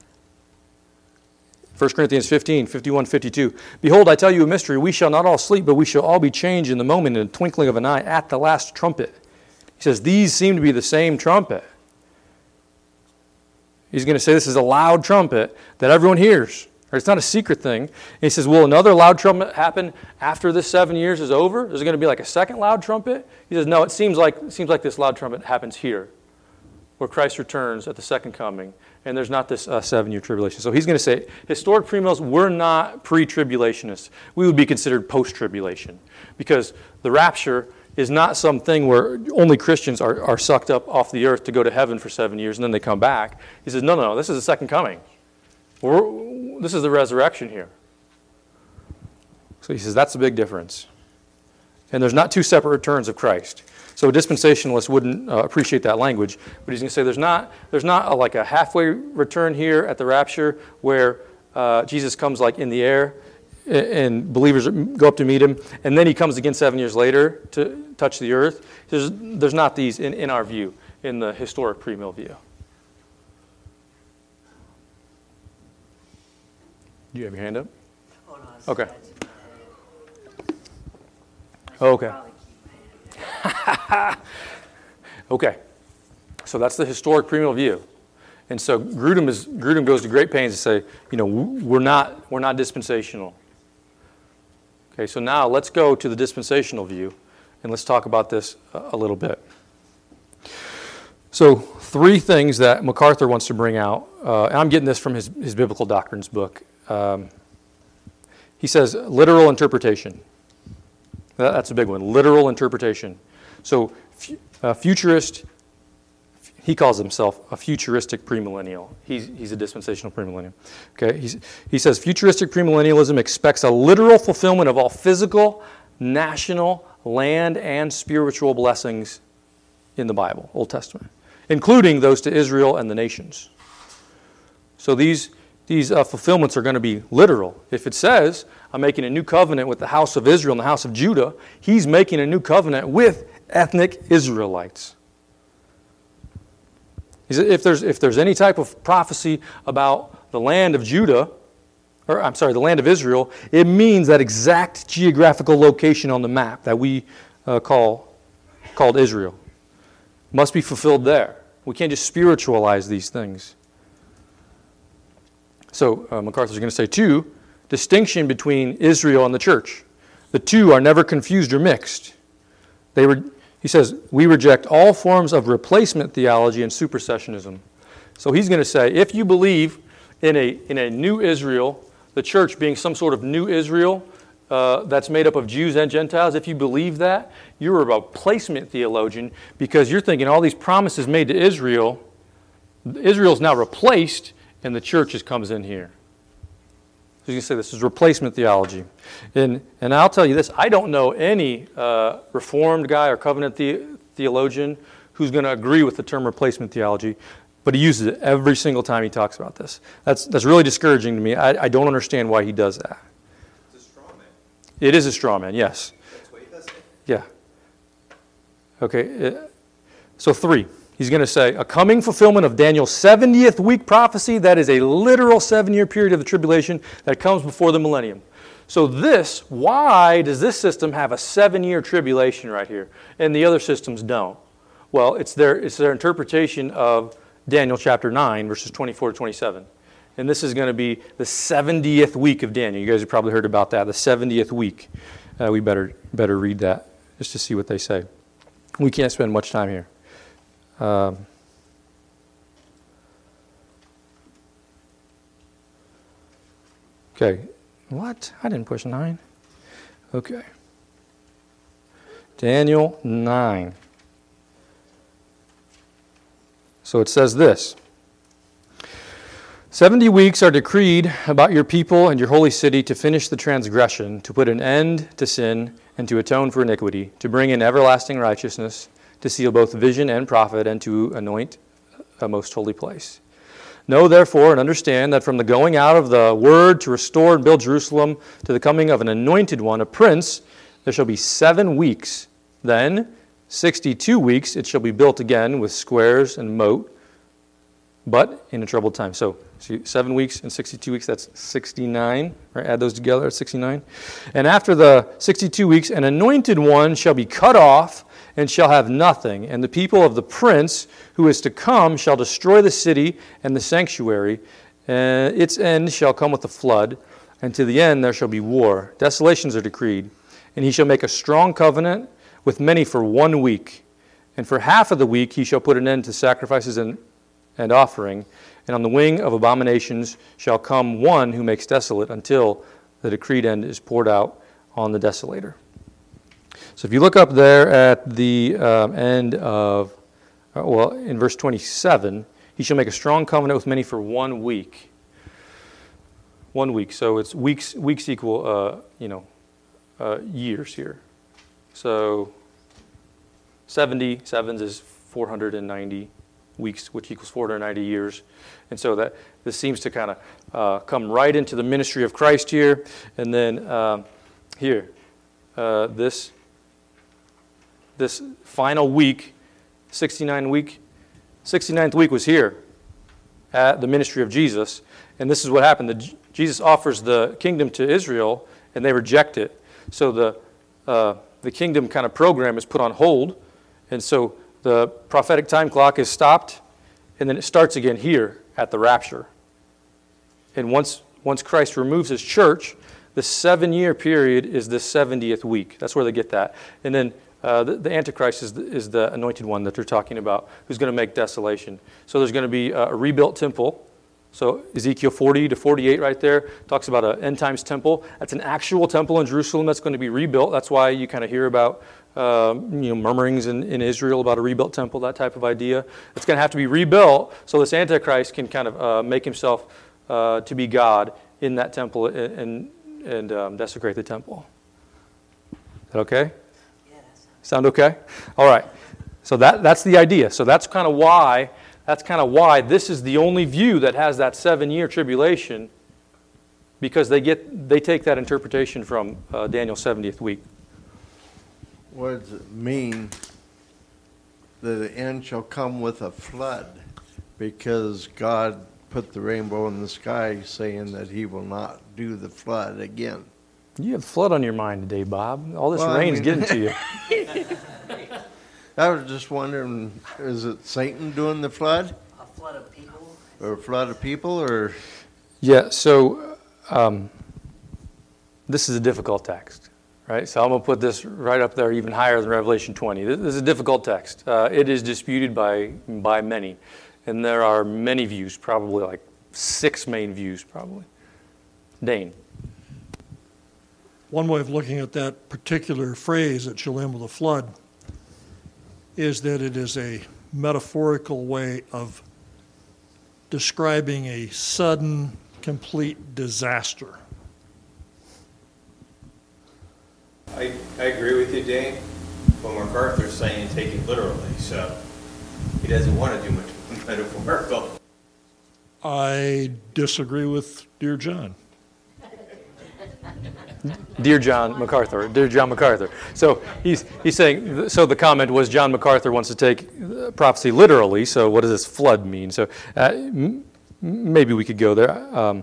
1 Corinthians 15:51-52, behold, I tell you a mystery. We shall not all sleep, but we shall all be changed in the moment, in the twinkling of an eye, at the last trumpet. He says, these seem to be the same trumpet. He's going to say this is a loud trumpet that everyone hears. Or it's not a secret thing. And he says, will another loud trumpet happen after this 7 years is over? Is it going to be like a second loud trumpet? He says, no, it seems like this loud trumpet happens here, where Christ returns at the second coming, and there's not this 7-year tribulation. So he's going to say, historic premills, we're not pre-tribulationists. We would be considered post-tribulation, because the rapture is not something where only Christians are sucked up off the earth to go to heaven for 7 years, and then they come back. He says, no, this is the second coming. This is the resurrection here. So he says that's a big difference. And there's not two separate returns of Christ. So a dispensationalist wouldn't appreciate that language, but he's going to say there's not like a halfway return here at the rapture where Jesus comes like in the air and believers go up to meet him, and then he comes again 7 years later to touch the earth. There's not these in our view, in the historic premill view. Do you have your hand up? Oh, no, it's Okay. that's in my head. I should Okay. probably keep my hand. Okay, so that's the historic premill view, and so Grudem goes to great pains to say, we're not dispensational. Okay, so now let's go to the dispensational view, and let's talk about this a little bit. So 3 things that MacArthur wants to bring out, and I'm getting this from his Biblical Doctrines book. He says literal interpretation. That's a big one, literal interpretation. So futurist, he calls himself a futuristic premillennial. He's a dispensational premillennial. Okay, he says futuristic premillennialism expects a literal fulfillment of all physical, national, land, and spiritual blessings in the Bible, Old Testament, including those to Israel and the nations. So these fulfillments are going to be literal. If it says, I'm making a new covenant with the house of Israel and the house of Judah, he's making a new covenant with ethnic Israelites. He said, if there's any type of prophecy about the land of Judah, the land of Israel, it means that exact geographical location on the map that we called Israel must be fulfilled there. We can't just spiritualize these things. So MacArthur's going to say 2, distinction between Israel and the church. The 2 are never confused or mixed. He says, we reject all forms of replacement theology and supersessionism. So he's going to say, if you believe in a new Israel, the church being some sort of new Israel that's made up of Jews and Gentiles, if you believe that, you're a replacement theologian because you're thinking all these promises made to Israel, Israel's now replaced and the church comes in here. So you can say this is replacement theology. And I'll tell you this, I don't know any Reformed guy or covenant theologian who's going to agree with the term replacement theology, but he uses it every single time he talks about this. That's really discouraging to me. I don't understand why he does that. It's a straw man. It is a straw man, yes. That's what he does. Yeah. Okay, so 3. He's going to say, a coming fulfillment of Daniel's 70th week prophecy, that is a literal 7-year period of the tribulation that comes before the millennium. So why does this system have a 7-year tribulation right here, and the other systems don't? Well, it's their interpretation of Daniel chapter 9, verses 24 to 27. And this is going to be the 70th week of Daniel. You guys have probably heard about that, the 70th week. We better read that just to see what they say. We can't spend much time here. Okay, what? I didn't push 9. Okay. Daniel 9. So it says this. 70 weeks are decreed about your people and your holy city to finish the transgression, to put an end to sin, and to atone for iniquity, to bring in everlasting righteousness, to seal both vision and prophet, and to anoint a most holy place. Know therefore and understand that from the going out of the word to restore and build Jerusalem to the coming of an anointed one, a prince, there shall be 7 weeks. Then 62 weeks it shall be built again with squares and moat, but in a troubled time. So 7 weeks and 62 weeks, that's 69. Right? Add those together, that's 69. And after the 62 weeks, an anointed one shall be cut off and shall have nothing. And the people of the prince who is to come shall destroy the city and the sanctuary. Its end shall come with a flood, and to the end there shall be war. Desolations are decreed. And he shall make a strong covenant with many for 1 week. And for half of the week he shall put an end to sacrifices and offering. And on the wing of abominations shall come one who makes desolate until the decreed end is poured out on the desolator. So if you look up there at the end of, in verse 27, he shall make a strong covenant with many for 1 week. 1 week. So it's weeks equal, years here. So 70 sevens is 490 weeks, which equals 490 years. And so that this seems to kind of come right into the ministry of Christ here. And then here, this final week, 69th week was here at the ministry of Jesus. And this is what happened. Jesus offers the kingdom to Israel, and they reject it. So the kingdom kind of program is put on hold. And so the prophetic time clock is stopped, and then it starts again here at the rapture. And once Christ removes his church, the 7-year period is the 70th week. That's where they get that. And then the Antichrist is the anointed one that they're talking about, who's going to make desolation. So there's going to be a rebuilt temple. So Ezekiel 40 to 48 right there talks about an end times temple. That's an actual temple in Jerusalem that's going to be rebuilt. That's why you kind of hear about murmurings in Israel about a rebuilt temple, that type of idea. It's going to have to be rebuilt so this Antichrist can kind of make himself to be God in that temple and desecrate the temple. Is that okay? Sound okay? All right. So that's the idea. So that's kind of why this is the only view that has that 7-year tribulation, because they take that interpretation from Daniel's 70th week. What does it mean that the end shall come with a flood? Because God put the rainbow in the sky saying that he will not do the flood again. You have flood on your mind today, Bob. All this rain's getting to you. I was just wondering, is it Satan doing the flood? A flood of people? Or a flood of people, or? Yeah, so this is a difficult text, right? So I'm going to put this right up there even higher than Revelation 20. This is a difficult text. It is disputed by many, and there are many views, probably like 6 main views, probably. Dane. One way of looking at that particular phrase, "it shall end with a flood," is that it is a metaphorical way of describing a sudden, complete disaster. I agree with you, Dane, but MacArthur's saying take it literally, so he doesn't want to do much metaphorical. I disagree with Dear John. Dear John MacArthur. So he's saying, so the comment was John MacArthur wants to take prophecy literally, so what does this flood mean? So maybe we could go there,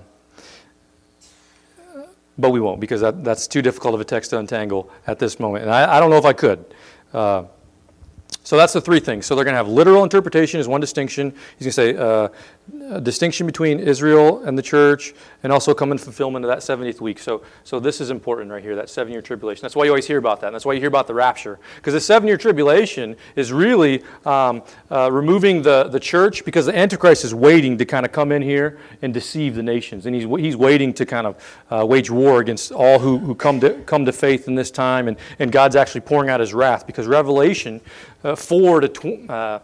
but we won't, because that's too difficult of a text to untangle at this moment, and I don't know if I could. So that's the 3 things. So they're going to have literal interpretation is one distinction. He's going to say a distinction between Israel and the church, and also come in fulfillment of that 70th week. So this is important right here, that 7-year tribulation. That's why you always hear about that. And that's why you hear about the rapture. Because the 7-year tribulation is really removing the church, because the Antichrist is waiting to kind of come in here and deceive the nations. And he's waiting to kind of wage war against all who come to faith in this time. And God's actually pouring out his wrath, because Revelation 4 to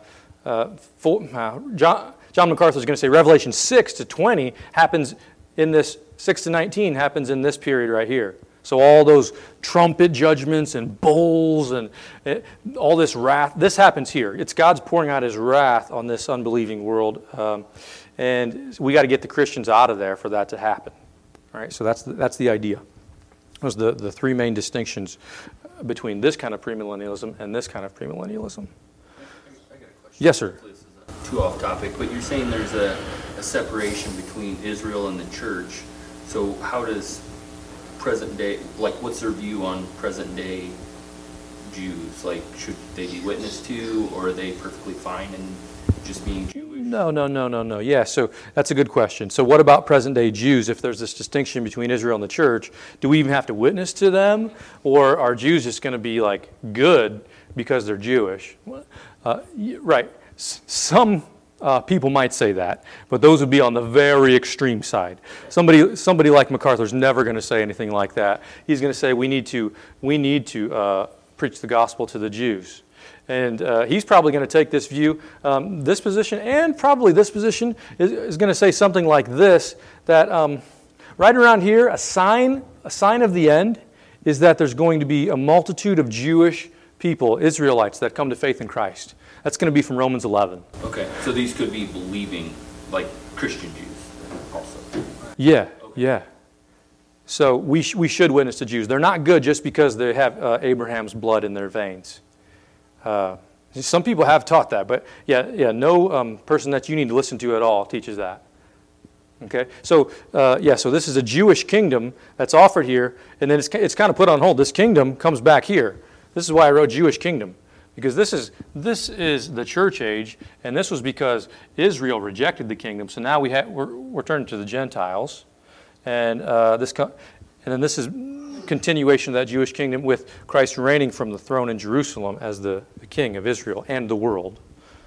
John MacArthur is going to say Revelation 6 to 20 happens in this 6 to 19 happens in this period right here. So all those trumpet judgments and bowls and all this wrath, this happens here. It's God's pouring out his wrath on this unbelieving world, and we got to get the Christians out of there for that to happen. All right, so that's the idea. Those are the 3 main distinctions between this kind of premillennialism and this kind of premillennialism. I got a question. Yes, sir. This is too off topic, but you're saying there's a separation between Israel and the church. So how does present day, what's their view on present day Jews? Should they be witnessed to, or are they perfectly fine in just being Jewish? No. Yeah, so that's a good question. So what about present-day Jews? If there's this distinction between Israel and the church, do we even have to witness to them? Or are Jews just going to be, good because they're Jewish? Right. Some people might say that, but those would be on the very extreme side. Somebody like MacArthur's never going to say anything like that. He's going to say we need to preach the gospel to the Jews. And he's probably going to take this view, this position, and probably this position is going to say something like this, that right around here, a sign of the end is that there's going to be a multitude of Jewish people, Israelites, that come to faith in Christ. That's going to be from Romans 11. Okay, so these could be believing, like Christian Jews also. Yeah, yeah. So we should witness to Jews. They're not good just because they have Abraham's blood in their veins. Some people have taught that, but no person that you need to listen to at all teaches that. Okay, so so this is a Jewish kingdom that's offered here, and then it's kind of put on hold. This kingdom comes back here. This is why I wrote Jewish kingdom, because this is the church age, and this was because Israel rejected the kingdom. So now we're turning to the Gentiles, and then this is continuation of that Jewish kingdom with Christ reigning from the throne in Jerusalem as the king of Israel and the world.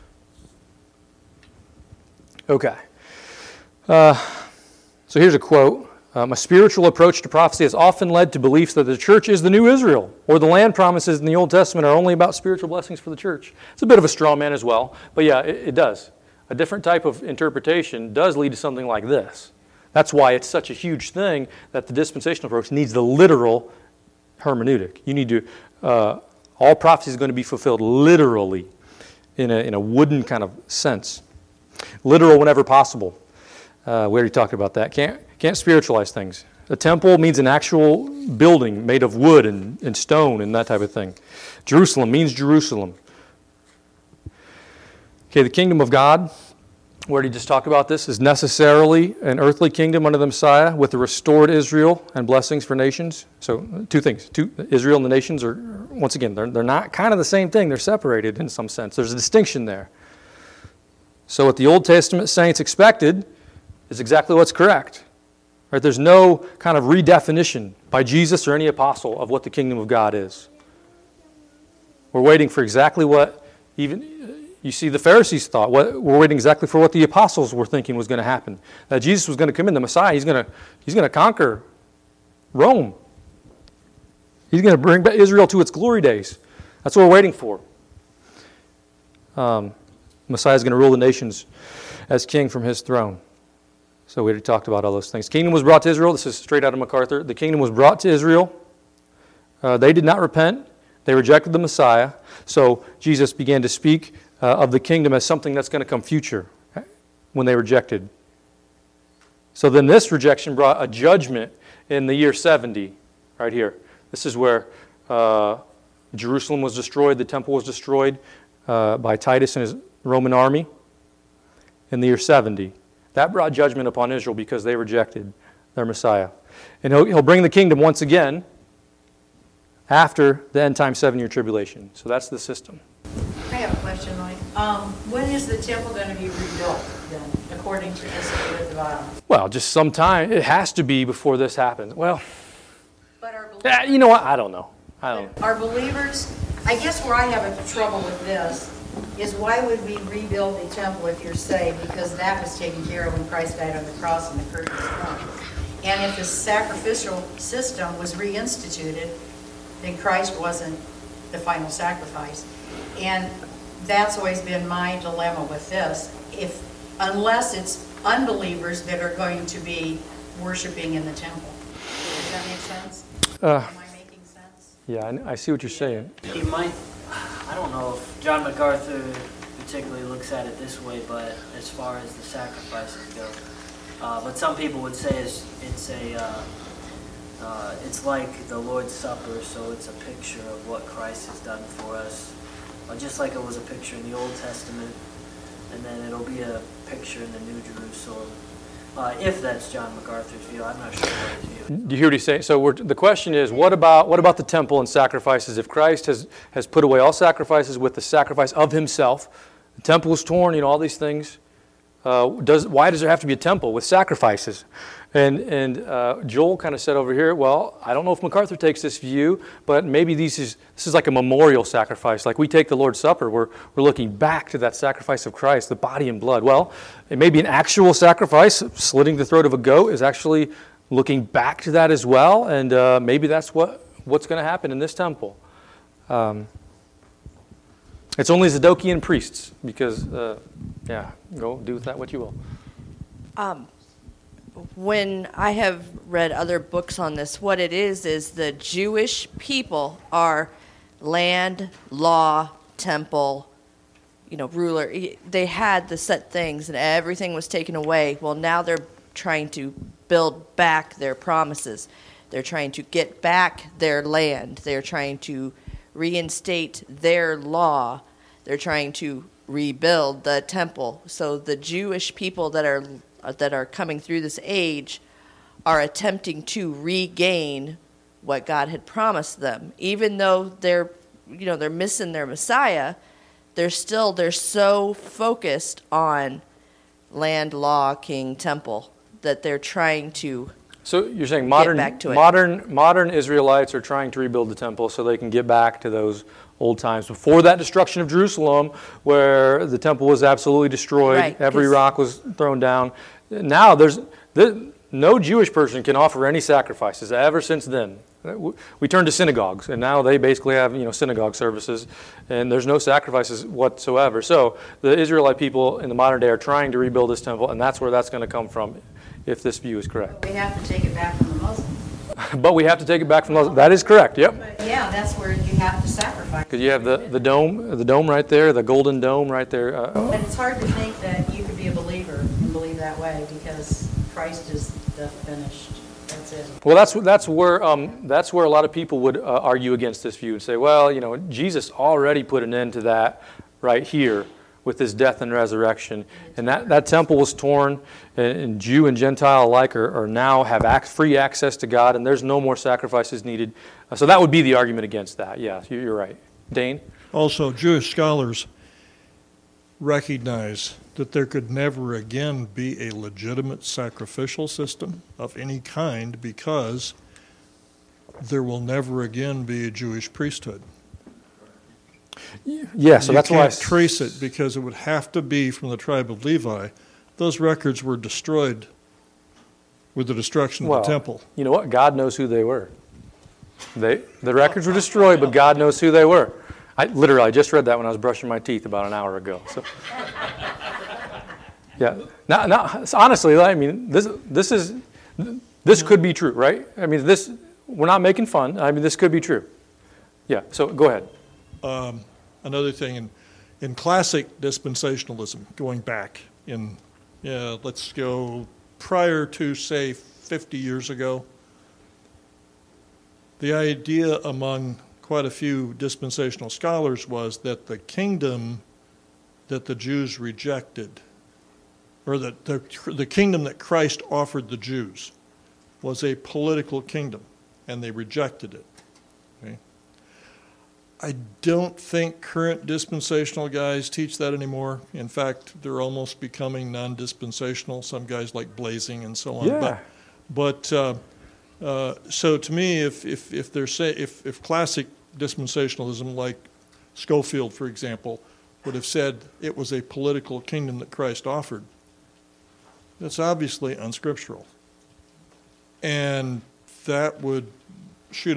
Okay. So here's a quote. A spiritual approach to prophecy has often led to beliefs that the church is the new Israel, or the land promises in the Old Testament are only about spiritual blessings for the church. It's a bit of a straw man as well, but yeah, it does. A different type of interpretation does lead to something like this. That's why it's such a huge thing that the dispensational approach needs the literal hermeneutic. You need to, all prophecy is going to be fulfilled literally in a wooden kind of sense. Literal whenever possible. We already talked about that. Can't spiritualize things. A temple means an actual building made of wood and stone and that type of thing. Jerusalem means Jerusalem. Okay, the kingdom of God, we already just talked about this, is necessarily an earthly kingdom under the Messiah with a restored Israel and blessings for nations. So two things. Israel and the nations are, once again, they're not kind of the same thing. They're separated in some sense. There's a distinction there. So what the Old Testament saints expected is exactly what's correct. Right? There's no kind of redefinition by Jesus or any apostle of what the kingdom of God is. We're waiting for exactly what even you see the Pharisees thought. We're waiting exactly for what the apostles were thinking was going to happen. That Jesus was going to come in, the Messiah. He's going to conquer Rome. He's going to bring back Israel to its glory days. That's what we're waiting for. Messiah is going to rule the nations as king from his throne. So we already talked about all those things. Kingdom was brought to Israel. This is straight out of MacArthur. The kingdom was brought to Israel. They did not repent. They rejected the Messiah. So Jesus began to speak of the kingdom as something that's going to come future when they rejected. So then this rejection brought a judgment in the year 70, right here. This is where Jerusalem was destroyed. The temple was destroyed by Titus and his Roman army in the year 70. That brought judgment upon Israel because they rejected their Messiah. And he'll bring the kingdom once again after the end time 7-year tribulation. So that's the system. I have a question, Mike. When is the temple going to be rebuilt, then, according to this with the Bible? Well, just sometime. It has to be before this happens. Well, but our believers, you know what? I don't know. Our believers, I guess where I have a trouble with this is why would we rebuild the temple if you're saved? Because that was taken care of when Christ died on the cross and the curtain was drawn. And if the sacrificial system was reinstituted, then Christ wasn't the final sacrifice. And that's always been my dilemma with this. Unless it's unbelievers that are going to be worshiping in the temple. Does that make sense? Am I making sense? Yeah, I see what you're saying. You might, I don't know if John MacArthur particularly looks at it this way, but as far as the sacrifices go, but some people would say it's like the Lord's Supper, so it's a picture of what Christ has done for us, just like it was a picture in the Old Testament, and then it'll be a picture in the New Jerusalem. If that's John MacArthur's view, I'm not sure what his view is. Do you hear what he's saying? So the question is, what about the temple and sacrifices? If Christ has put away all sacrifices with the sacrifice of himself, the temple is torn, all these things. Why does there have to be a temple with sacrifices? And Joel kind of said over here, well, I don't know if MacArthur takes this view, but maybe this is like a memorial sacrifice. Like we take the Lord's Supper, we're looking back to that sacrifice of Christ, the body and blood. Well, it may be an actual sacrifice. Slitting the throat of a goat is actually looking back to that as well, and maybe that's what's going to happen in this temple. It's only Zadokian priests because, go do with that what you will. when I have read other books on this, what it is the Jewish people are land, law, temple, ruler. They had the set things and everything was taken away. Well, now they're trying to build back their promises. They're trying to get back their land. They're trying to reinstate their law. They're trying to rebuild the temple. So the Jewish people that are coming through this age are attempting to regain what God had promised them. Even though they're missing their Messiah, they're so focused on land, law, king, temple that they're trying to. So you're saying get back to it. modern Israelites are trying to rebuild the temple so they can get back to those old times before that destruction of Jerusalem, where the temple was absolutely destroyed, Right, every 'cause- rock was thrown down. Now no Jewish person can offer any sacrifices ever since then. We turned to synagogues, and now they basically have synagogue services, and there's no sacrifices whatsoever. So the Israelite people in the modern day are trying to rebuild this temple, and that's where that's going to come from, if this view is correct. But we have to take it back from the Muslims. But we have to take it back from those. That is correct. Yep. Yeah, that's where you have to sacrifice. Because you have the dome right there, the golden dome right there. But it's hard to think that you could be a believer and believe that way because Christ is the finished. That's it. Well, that's where a lot of people would argue against this view and say, well, Jesus already put an end to that right here with his death and resurrection, and that temple was torn, and Jew and Gentile alike are now have free access to God, and there's no more sacrifices needed. So that would be the argument against that. Yeah, you're right, Dane. Also, Jewish scholars recognize that there could never again be a legitimate sacrificial system of any kind because there will never again be a Jewish priesthood. Yeah, so that's why you can't trace it because it would have to be from the tribe of Levi. Those records were destroyed with the destruction of the temple. You know what? God knows who they were. The records were destroyed, but God knows who they were. I just read that when I was brushing my teeth about an hour ago. So, yeah. Now, honestly, I mean, this could be true, right? I mean, we're not making fun. I mean, this could be true. Yeah. So go ahead. Another thing in classic dispensationalism, going back let's go prior to, say, 50 years ago, the idea among quite a few dispensational scholars was that the kingdom that the Jews rejected, or that the kingdom that Christ offered the Jews, was a political kingdom, and they rejected it. Okay? I don't think current dispensational guys teach that anymore. In fact, they're almost becoming non-dispensational. Some guys like Blazing and so on. Yeah. But so to me, if classic dispensationalism, like Schofield, for example, would have said it was a political kingdom that Christ offered, that's obviously unscriptural, and that would shoot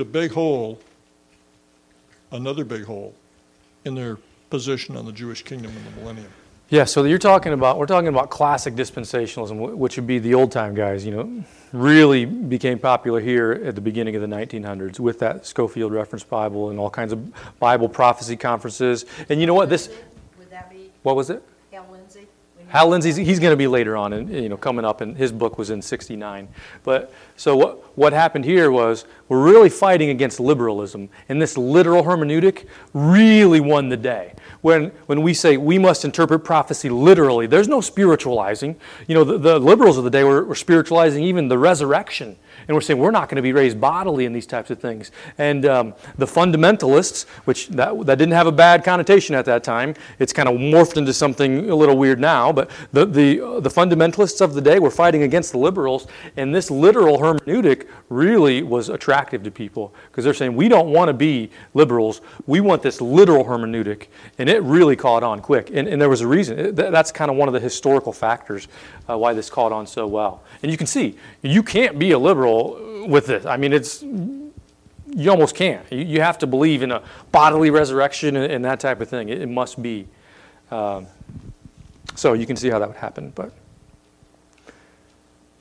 another big hole in their position on the Jewish kingdom in the millennium. Yeah, so we're talking about classic dispensationalism, which would be the old time guys, really became popular here at the beginning of the 1900s with that Schofield Reference Bible and all kinds of Bible prophecy conferences. And you know what? Would that be? What was it? Hal Lindsey? Hal Lindsey, he's going to be later on, and coming up, and his book was in '69. But so what happened here was we're really fighting against liberalism, and this literal hermeneutic really won the day. When we say we must interpret prophecy literally, there's no spiritualizing. The liberals of the day were spiritualizing even the resurrection. And we're saying we're not going to be raised bodily in these types of things. And the fundamentalists, which that didn't have a bad connotation at that time, it's kind of morphed into something a little weird now, but the fundamentalists of the day were fighting against the liberals, and this literal hermeneutic really was attractive to people because they're saying we don't want to be liberals, we want this literal hermeneutic, and it really caught on quick. And there was a reason. That's kind of one of the historical factors why this caught on so well. And you can see, you can't be a liberal with this. I mean, you almost can't. You have to believe in a bodily resurrection and that type of thing. It must be. So you can see how that would happen. But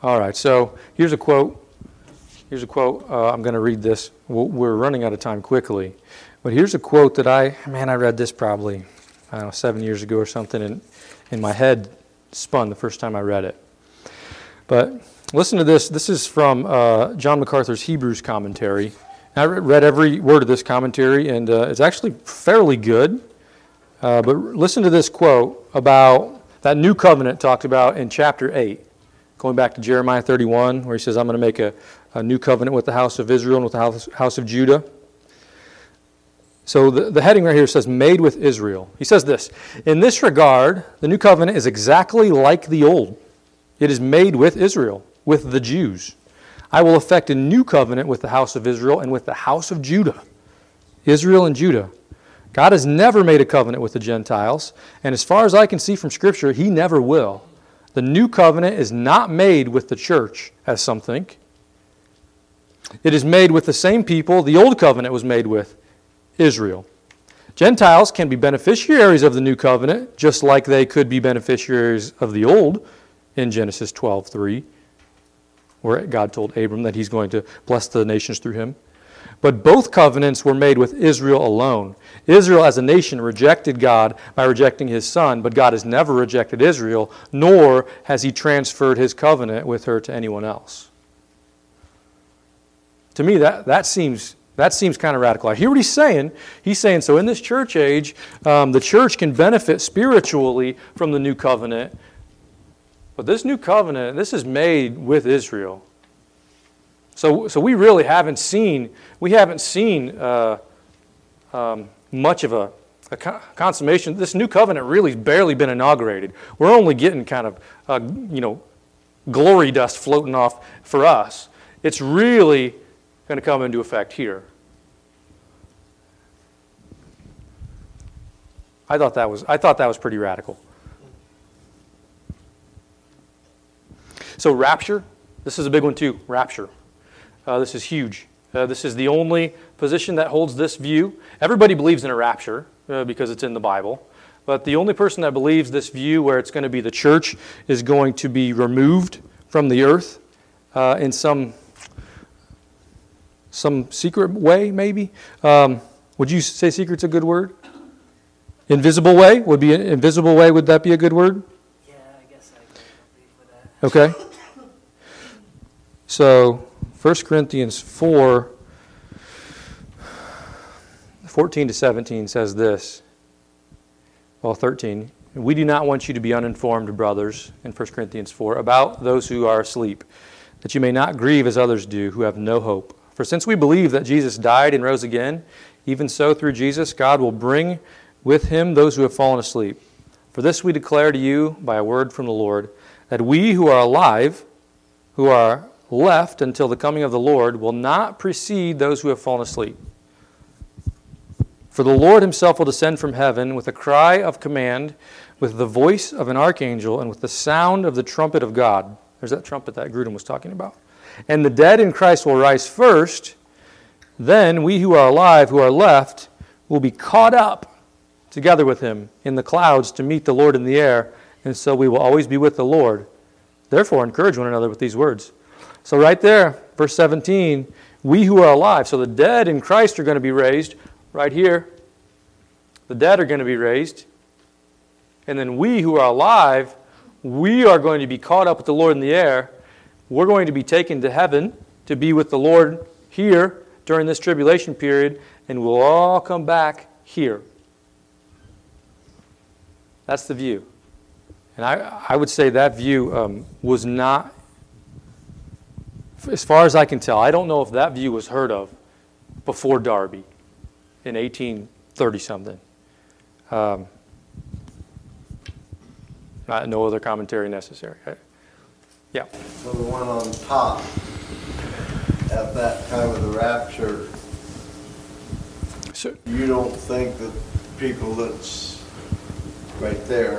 All right, so here's a quote. I'm going to read this. We're running out of time quickly. But here's a quote that I read this probably, 7 years ago or something, and my head spun the first time I read it. But listen to this. This is from John MacArthur's Hebrews commentary. I read every word of this commentary, and it's actually fairly good. But listen to this quote about that new covenant talked about in chapter 8, going back to Jeremiah 31, where he says, I'm going to make a new covenant with the house of Israel and with the house of Judah. So the heading right here says, made with Israel. He says this, in this regard, the new covenant is exactly like the old. It is made with Israel, with the Jews. I will effect a new covenant with the house of Israel and with the house of Judah. Israel and Judah. God has never made a covenant with the Gentiles, and as far as I can see from Scripture, He never will. The new covenant is not made with the church, as some think. It is made with the same people the old covenant was made with, Israel. Gentiles can be beneficiaries of the new covenant, just like they could be beneficiaries of the old in Genesis 12:3, where God told Abram that He's going to bless the nations through him. But both covenants were made with Israel alone. Israel as a nation rejected God by rejecting His Son, but God has never rejected Israel, nor has He transferred His covenant with her to anyone else. To me, that seems kind of radical. I hear what he's saying. He's saying, so in this church age, the church can benefit spiritually from the new covenant. But this new covenant, this is made with Israel. So we really haven't seen much of a consummation. This new covenant really has barely been inaugurated. We're only getting kind of, glory dust floating off for us. It's really going to come into effect here. I thought that was pretty radical. So rapture, this is a big one too, rapture. This is huge. This is the only position that holds this view. Everybody believes in a rapture because it's in the Bible. But the only person that believes this view where it's going to be the church is going to be removed from the earth in some secret way, maybe. Would you say secret's a good word? Invisible way? Would that be a good word? Yeah, I guess I agree with that. Okay. So, 1 Corinthians 4, 14 to 17 says this. Well, 13. We do not want you to be uninformed, brothers, in 1 Corinthians 4, about those who are asleep, that you may not grieve as others do, who have no hope. For since we believe that Jesus died and rose again, even so through Jesus God will bring with Him those who have fallen asleep. For this we declare to you by a word from the Lord, that we who are alive, who are left until the coming of the Lord, will not precede those who have fallen asleep. For the Lord Himself will descend from heaven with a cry of command, with the voice of an archangel, and with the sound of the trumpet of God. There's that trumpet that Grudem was talking about. And the dead in Christ will rise first. Then we who are alive, who are left, will be caught up together with Him in the clouds to meet the Lord in the air, and so we will always be with the Lord. Therefore, encourage one another with these words. So right there, verse 17, we who are alive, so the dead in Christ are going to be raised. Right here, the dead are going to be raised. And then we who are alive, we are going to be caught up with the Lord in the air. We're going to be taken to heaven to be with the Lord here during this tribulation period, and we'll all come back here. That's the view. And I would say that view was not, as far as I can tell, I don't know if that view was heard of before Darby in 1830-something. No other commentary necessary. Yeah. So the one on top, at that time of the rapture, So, you don't think that people that's right there,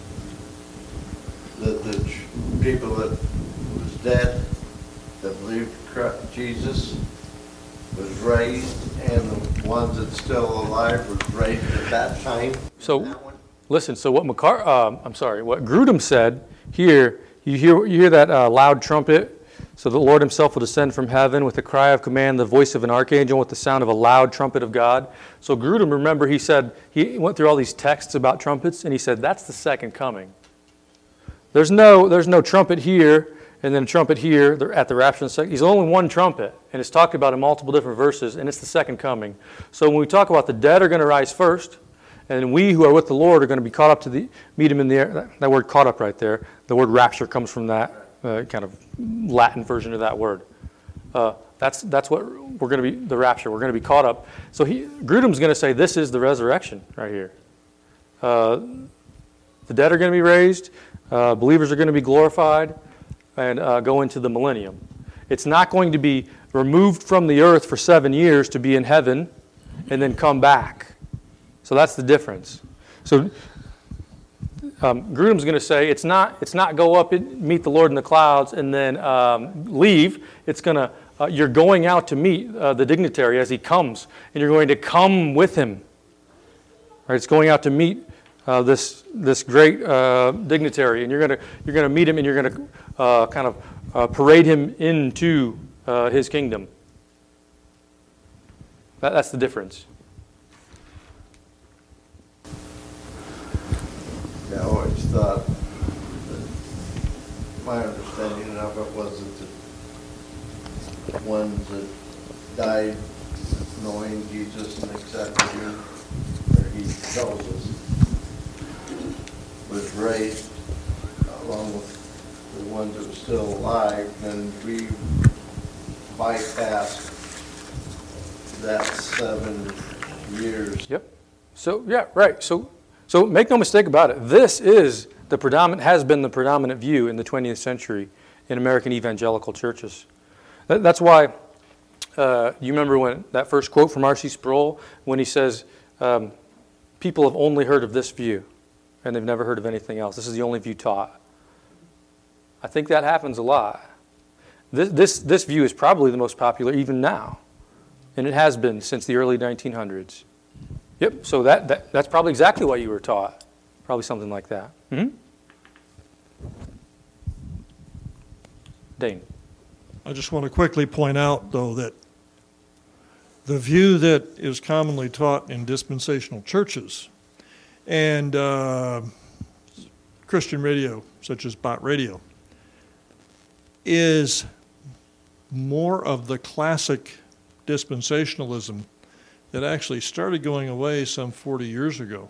that the people that was dead, that believed Jesus was raised, and the ones that's still alive was raised at that time? So listen, so what Grudem said here, You hear that loud trumpet. So the Lord himself will descend from heaven with a cry of command, the voice of an archangel, with the sound of a loud trumpet of God. So Grudem, remember, he said, he went through all these texts about trumpets, and he said, that's the second coming. There's no trumpet here, and then a trumpet here at the rapture. He's only one trumpet, and it's talked about in multiple different verses, and it's the second coming. So when we talk about the dead are going to rise first, and we who are with the Lord are going to be caught up to meet him in the air. That word caught up right there. The word rapture comes from that kind of Latin version of that word. That's what we're going to be, the rapture. We're going to be caught up. So Grudem's going to say this is the resurrection right here. The dead are going to be raised. Believers are going to be glorified and go into the millennium. It's not going to be removed from the earth for 7 years to be in heaven and then come back. So that's the difference. So Grudem's going to say it's not go up and meet the Lord in the clouds and then leave. It's going to you're going out to meet the dignitary as he comes, and you're going to come with him. Right? It's going out to meet this great dignitary, and you're going to meet him, and you're going to kind of parade him into his kingdom. That's the difference. I always thought that my understanding of it was that the ones that died knowing Jesus and accepted him, or he tells us, was raised along with the ones that were still alive, then we bypassed that 7 years. Yep. So, yeah, right. So make no mistake about it. This is has been the predominant view in the 20th century in American evangelical churches. That's why you remember when that first quote from R.C. Sproul, when he says, people have only heard of this view, and they've never heard of anything else. This is the only view taught. I think that happens a lot. This view is probably the most popular even now, and it has been since the early 1900s. Yep, so that's probably exactly what you were taught. Probably something like that. Mm-hmm. Dane. I just want to quickly point out, though, that the view that is commonly taught in dispensational churches and Christian radio, such as Bott Radio, is more of the classic dispensationalism that actually started going away some 40 years ago.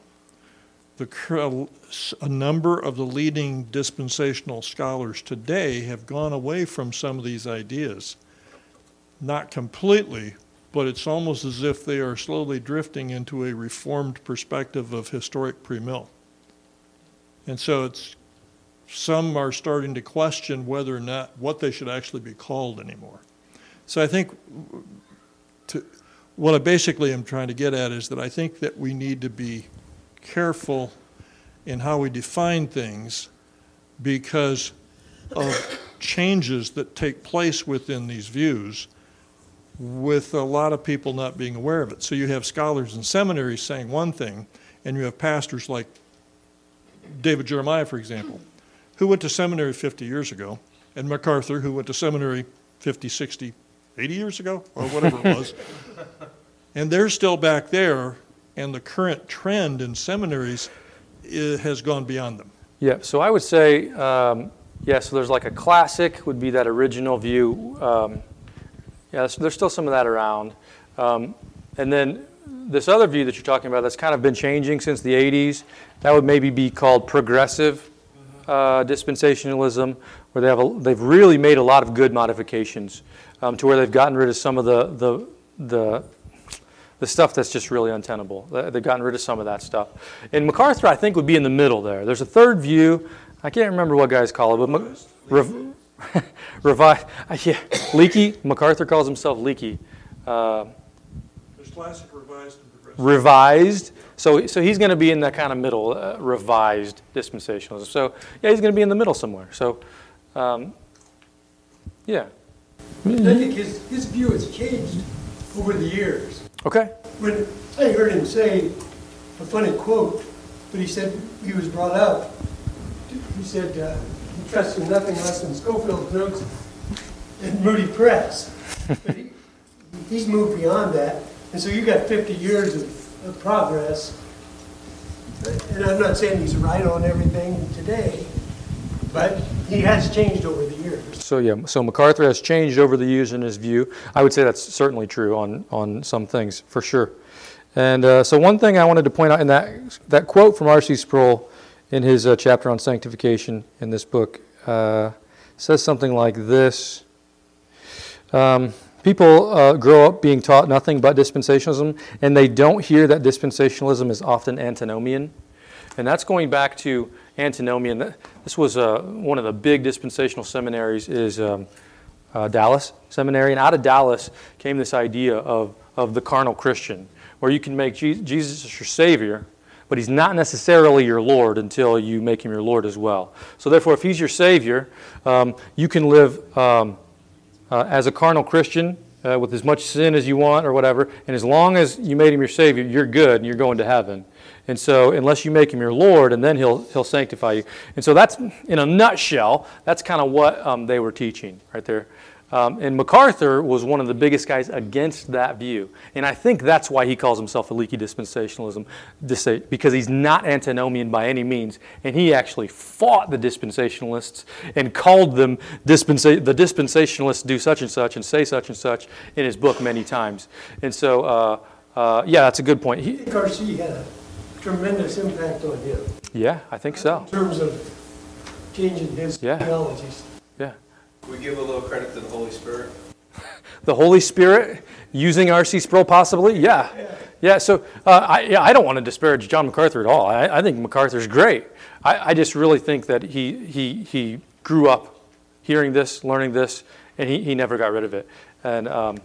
A number of the leading dispensational scholars today have gone away from some of these ideas. Not completely, but it's almost as if they are slowly drifting into a reformed perspective of historic pre-mill. And so some are starting to question whether or not what they should actually be called anymore. So I think what I basically am trying to get at is that I think that we need to be careful in how we define things because of changes that take place within these views with a lot of people not being aware of it. So you have scholars in seminaries saying one thing, and you have pastors like David Jeremiah, for example, who went to seminary 50 years ago, and MacArthur, who went to seminary 50, 60, 80 years ago, or whatever it was. And they're still back there, and the current trend in seminaries has gone beyond them. Yeah, so I would say, so there's like a classic would be that original view. There's still some of that around. And then this other view that you're talking about that's kind of been changing since the 80s, that would maybe be called progressive dispensationalism, where they've really made a lot of good modifications to where they've gotten rid of some of the stuff that's just really untenable. They've gotten rid of some of that stuff. And MacArthur, I think, would be in the middle there. There's a third view. I can't remember what guys call it, but leaky. MacArthur calls himself leaky. There's classic, revised, and progressive. Revised. So he's going to be in that kind of middle, revised dispensationalism. So, he's going to be in the middle somewhere. So, yeah. I think his view has changed over the years. Okay. When I heard him say a funny quote, but he said he was brought out. He said, he trusts in nothing less than Schofield's notes and Moody Press. But he's moved beyond that, and so you've got 50 years of progress. And I'm not saying he's right on everything today, but he has changed over the years. So MacArthur has changed over the years in his view. I would say that's certainly true on some things, for sure. And so one thing I wanted to point out in that quote from R.C. Sproul in his chapter on sanctification in this book says something like this. People grow up being taught nothing but dispensationalism, and they don't hear that dispensationalism is often antinomian. And that's going back to antinomian. This was one of the big dispensational seminaries is Dallas Seminary. And out of Dallas came this idea of the carnal Christian, where you can make Jesus your Savior, but he's not necessarily your Lord until you make him your Lord as well. So therefore, if he's your Savior, you can live as a carnal Christian with as much sin as you want or whatever, and as long as you made him your Savior, you're good and you're going to heaven. And so unless you make him your Lord, and then he'll sanctify you. And so that's, in a nutshell, that's kind of what they were teaching right there. And MacArthur was one of the biggest guys against that view. And I think that's why he calls himself a leaky dispensationalism, because he's not antinomian by any means. And he actually fought the dispensationalists and called them, the dispensationalists do such and say such and such in his book many times. And so, yeah, that's a good point. I think R.C. had a tremendous impact on him. Yeah, I think so. In terms of changing his theologies. Yeah. We give a little credit to the Holy Spirit. The Holy Spirit using R.C. Sproul possibly? Yeah. So I don't want to disparage John MacArthur at all. I think MacArthur's great. I just really think that he grew up hearing this, learning this, and he never got rid of it. And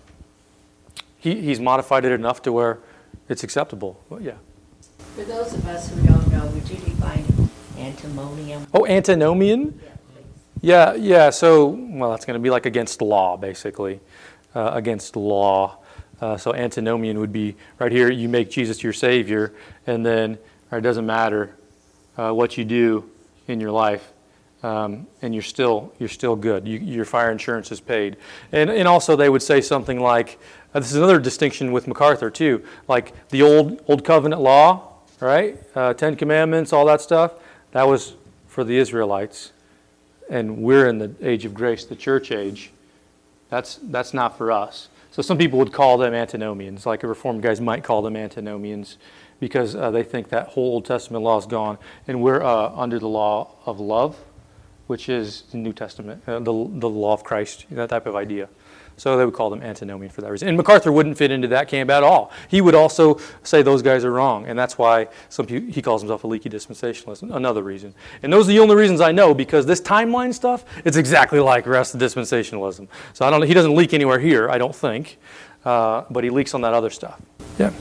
he's modified it enough to where it's acceptable. Well, yeah. For those of us who don't know, would you define antinomian? Oh, antinomian? Yeah. So, well, that's going to be like against law, basically. Against law. So antinomian would be right here. You make Jesus your Savior, and then it doesn't matter what you do in your life, and you're still good. Your fire insurance is paid. And also they would say something like, this is another distinction with MacArthur too, like the old covenant law, right? 10 Commandments, all that stuff. That was for the Israelites. And we're in the age of grace, the church age. That's not for us. So some people would call them antinomians, like Reformed guys might call them antinomians, because they think that whole Old Testament law is gone, and we're under the law of love, which is the New Testament, the law of Christ, that type of idea. So they would call them antinomian for that reason. And MacArthur wouldn't fit into that camp at all. He would also say those guys are wrong, and that's why he calls himself a leaky dispensationalist, another reason. And those are the only reasons I know, because this timeline stuff, it's exactly like the rest of dispensationalism. So he doesn't leak anywhere here, I don't think, but he leaks on that other stuff. Yeah.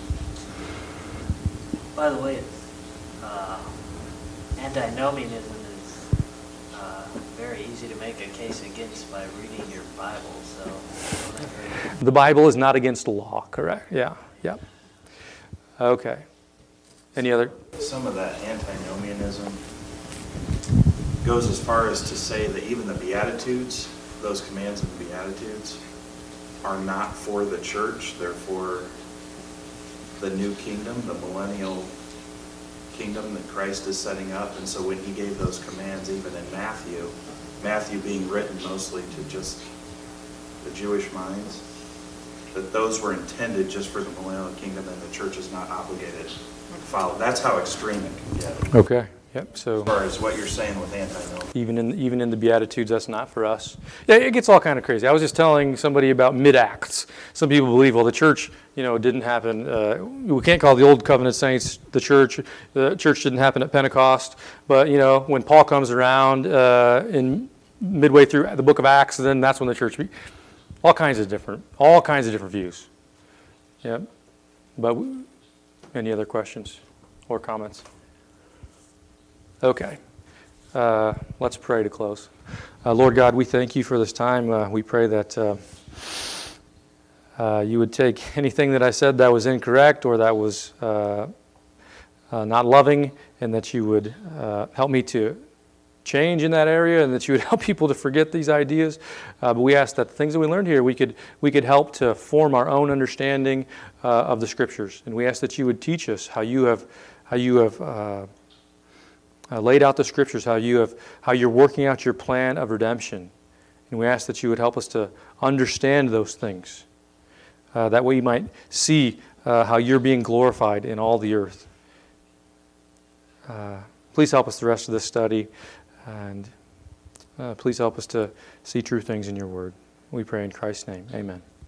By the way, antinomianism is very easy to make a case against by reading your Bible. So the Bible is not against law, correct? Yeah. Okay. Any other? Some of that antinomianism goes as far as to say that even the Beatitudes, those commands of the Beatitudes, are not for the church. They're for the new kingdom, the millennial kingdom that Christ is setting up. And so when he gave those commands, even in Matthew being written mostly to just the Jewish minds, that those were intended just for the millennial kingdom, and the church is not obligated to follow. That's how extreme it can get. Okay. Yep. So as far as what you're saying with antinomian. Even in the Beatitudes, that's not for us. Yeah, it gets all kind of crazy. I was just telling somebody about mid-Acts. Some people believe, well, the church, didn't happen. We can't call the old covenant saints the church. The church didn't happen at Pentecost. But when Paul comes around in midway through the book of Acts, then that's when the church. All kinds of different views. Yeah. But any other questions or comments? Okay. Let's pray to close. Lord God, we thank you for this time. We pray that you would take anything that I said that was incorrect or that was not loving, and that you would help me to change in that area, and that you would help people to forget these ideas. But we ask that the things that we learned here, we could help to form our own understanding of the Scriptures. And we ask that you would teach us how you have laid out the Scriptures, how you're working out your plan of redemption. And we ask that you would help us to understand those things. That way you might see how you're being glorified in all the earth. Please help us the rest of this study, and please help us to see true things in your word. We pray in Christ's name. Amen.